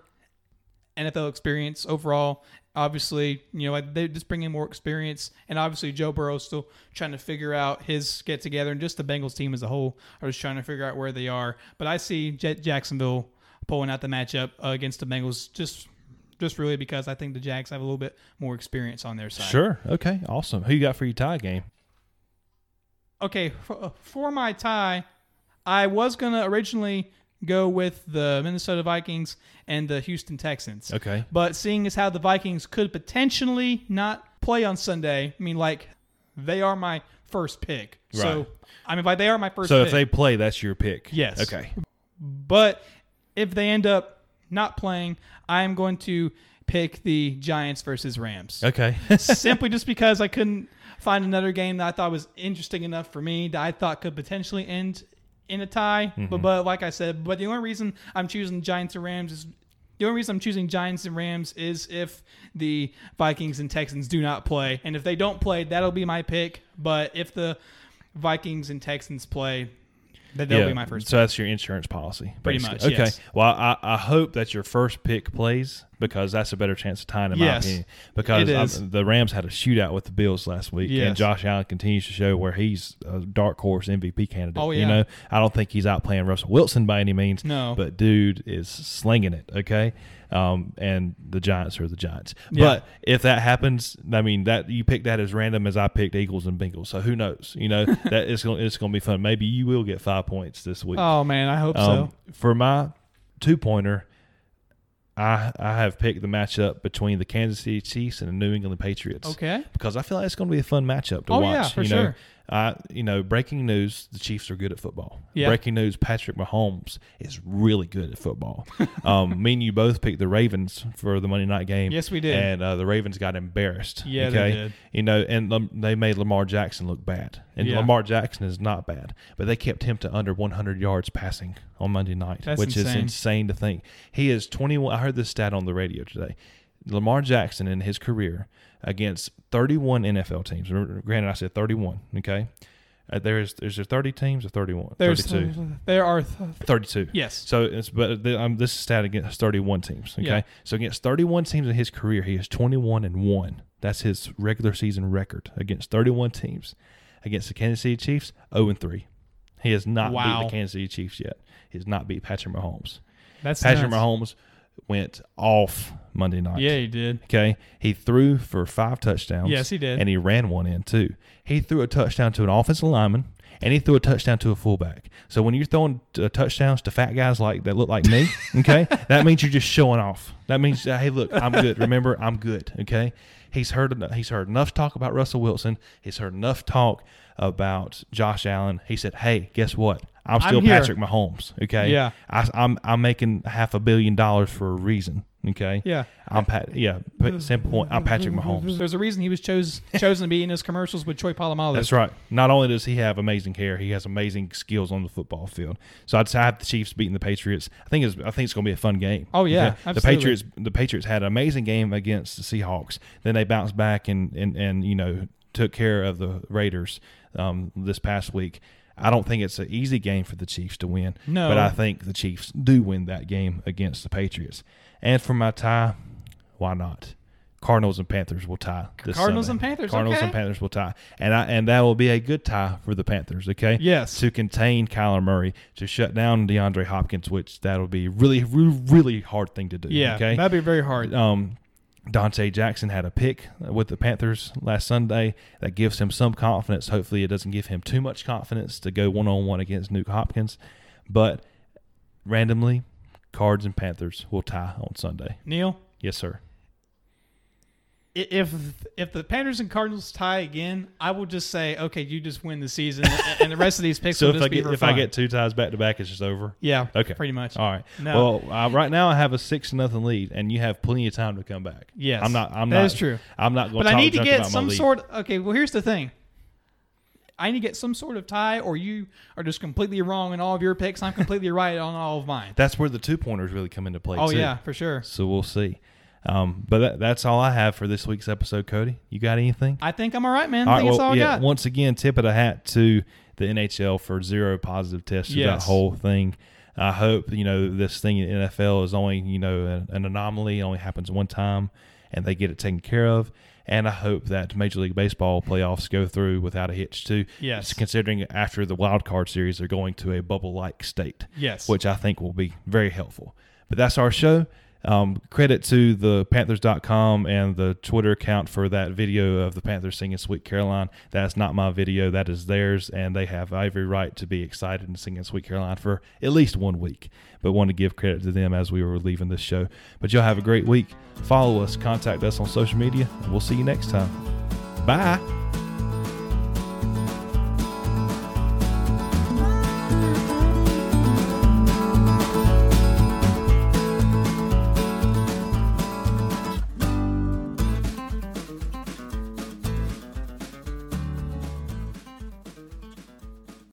S2: N F L experience overall. Obviously, you know, they just bring in more experience, and obviously Joe Burrow's still trying to figure out his get together, and just the Bengals team as a whole are just trying to figure out where they are. But I see J- Jacksonville pulling out the matchup uh, against the Bengals just just really because I think the Jags have a little bit more experience on their side.
S1: Sure. Okay. Awesome. Who you got for your tie game?
S2: Okay, for, for my tie, I was going to originally go with the Minnesota Vikings and the Houston Texans.
S1: Okay.
S2: But seeing as how the Vikings could potentially not play on Sunday, I mean, like, they are my first pick. So,
S1: Right.
S2: I mean, like, they are my first
S1: So
S2: pick.
S1: if they play, that's your pick.
S2: Yes.
S1: Okay.
S2: But if they end up not playing, I am going to pick the Giants versus Rams.
S1: Okay.
S2: Simply just because I couldn't find another game that I thought was interesting enough for me that I thought could potentially end in a tie.
S1: Mm-hmm.
S2: But, but like I said, but the only reason I'm choosing Giants and Rams is the only reason I'm choosing Giants and Rams is if the Vikings and Texans do not play. And if they don't play, that'll be my pick. But if the Vikings and Texans play, then that'll be my first
S1: So that's your insurance policy.
S2: Pretty
S1: basically.
S2: much,
S1: Okay.
S2: yes.
S1: Well, I, I hope that your first pick plays because that's a better chance of tying, in
S2: Yes,
S1: my opinion. Because
S2: it is.
S1: I'm- the Rams had a shootout with the Bills last week, and
S2: Yes.
S1: Josh Allen continues to show where he's a dark horse M V P candidate.
S2: Oh,
S1: You
S2: yeah.
S1: know, I don't think he's out playing Russell Wilson by any means.
S2: No.
S1: But dude is slinging it. Okay. Um, and the Giants are the Giants.
S2: Yeah.
S1: But if that happens, I mean that you pick that as random as I picked Eagles and Bengals. So who knows? You know that it's going it's going to be fun. Maybe you will get five points this week.
S2: Oh, man, I hope
S1: Um,
S2: so.
S1: For my two pointer, I I have picked the matchup between the Kansas City Chiefs and the New England Patriots.
S2: Okay.
S1: Because I feel like it's going to be a fun matchup to
S2: Oh,
S1: watch.
S2: yeah, for
S1: you know,
S2: sure.
S1: I you know, breaking news: the Chiefs are good at football.
S2: Yeah.
S1: Breaking news: Patrick Mahomes is really good at football. um, me and you both picked the Ravens for the Monday night game.
S2: Yes, we did.
S1: And uh, the Ravens got embarrassed.
S2: Yeah, they
S1: okay?
S2: did.
S1: You know, and um, they made Lamar Jackson look bad. And
S2: Yeah.
S1: Lamar Jackson is not bad, but they kept him to under one hundred yards passing on Monday night,
S2: That's
S1: which is
S2: insane.
S1: insane to think. He is twenty-one. I heard this stat on the radio today. Lamar Jackson in his career against thirty-one N F L teams. Granted, I said thirty-one. Okay, uh, there's there's there thirty teams or thirty-one?
S2: There's
S1: thirty-two.
S2: there are th-
S1: thirty-two.
S2: yes.
S1: So it's but the, um, this is stat against thirty-one teams. Okay,
S2: Yeah.
S1: so against thirty-one teams in his career, he is twenty-one and one. That's his regular season record against thirty-one teams. Against the Kansas City Chiefs, zero and three. He has not
S2: Wow.
S1: beat the Kansas City Chiefs yet. He has not beat Patrick Mahomes.
S2: That's
S1: Patrick
S2: nuts.
S1: Mahomes went off Monday night.
S2: Yeah, he did.
S1: Okay. He threw for five touchdowns.
S2: Yes, he did.
S1: And he ran one in, too. He threw a touchdown to an offensive lineman, and he threw a touchdown to a fullback. So when you're throwing uh, touchdowns to fat guys like that look like me, okay, that means you're just showing off. That means, uh, hey, look, I'm good. Remember, I'm good, okay? He's heard he's heard enough talk about Russell Wilson. He's heard enough talk about Josh Allen. He said, hey, guess what? I'm still
S2: I'm here.
S1: Patrick Mahomes, okay?
S2: Yeah.
S1: I, I'm I'm making half a billion dollars for a reason, okay?
S2: Yeah.
S1: I'm Pat. Yeah, simple point. I'm Patrick Mahomes.
S2: There's a reason he was chose, chosen to be in his commercials with Troy Polamalu.
S1: That's right. Not only does he have amazing hair, he has amazing skills on the football field. So I'd say I have the Chiefs beating the Patriots. I think it's I think it's going to be a fun game.
S2: Oh yeah,
S1: okay?
S2: absolutely.
S1: The Patriots the Patriots had an amazing game against the Seahawks. Then they bounced back and and, and you know took care of the Raiders um, this past week. I don't think it's an easy game for the Chiefs to win.
S2: No.
S1: But I think the Chiefs do win that game against the Patriots. And for my tie, why not? Cardinals and Panthers will tie this
S2: Cardinals
S1: Sunday.
S2: and Panthers,
S1: Cardinals
S2: okay.
S1: and Panthers will tie. And I and that will be a good tie for the Panthers, okay?
S2: Yes.
S1: To contain Kyler Murray, to shut down DeAndre Hopkins, which that'll be really, really, really hard thing to do.
S2: Yeah,
S1: okay?
S2: that'd be very hard.
S1: Um Dante Jackson had a pick with the Panthers last Sunday that gives him some confidence. Hopefully it doesn't give him too much confidence to go one-on-one against Nuke Hopkins. But randomly, Cards and Panthers will tie on Sunday.
S2: Neil?
S1: Yes, sir.
S2: If if the Panthers and Cardinals tie again, I will just say, okay, you just win the season, and the rest of these picks
S1: So
S2: will
S1: if
S2: just
S1: I
S2: be
S1: get
S2: for
S1: if
S2: fun.
S1: I get two ties back to back, it's just over.
S2: Yeah.
S1: Okay.
S2: Pretty much.
S1: All right.
S2: No.
S1: Well, uh, right now I have a six to nothing lead, and you have plenty of time to come back.
S2: Yes.
S1: I'm not. I'm
S2: that
S1: not.
S2: is true.
S1: I'm not going.
S2: But I need to
S1: talk
S2: get
S1: about my
S2: some
S1: lead.
S2: sort. Okay. Well, here's the thing. I need to get some sort of tie, or you are just completely wrong in all of your picks. I'm completely right on all of mine.
S1: That's where the two pointers really come into play.
S2: Oh
S1: too.
S2: yeah, for sure.
S1: So we'll see. Um, but that, that's all I have for this week's episode, Cody. You got anything?
S2: I think I'm all right, man.
S1: All
S2: I
S1: right,
S2: think
S1: well,
S2: that's all I
S1: yeah,
S2: got.
S1: Once again, tip of the hat to the N H L for zero positive tests through
S2: Yes.
S1: that whole thing. I hope, you know, this thing in the N F L is only, you know, an, an anomaly. It only happens one time, and they get it taken care of. And I hope that Major League Baseball playoffs go through without a hitch, too.
S2: Yes.
S1: Considering after the wild card series, they're going to a bubble-like state.
S2: Yes.
S1: Which I think will be very helpful. But that's our show. Um, credit to the Panthers dot com and the Twitter account for that video of the Panthers singing Sweet Caroline. That's not my video. That is theirs, and they have every right to be excited and singing Sweet Caroline for at least one week. But want to give credit to them as we were leaving this show. But y'all have a great week. Follow us, contact us on social media, and we'll see you next time. Bye.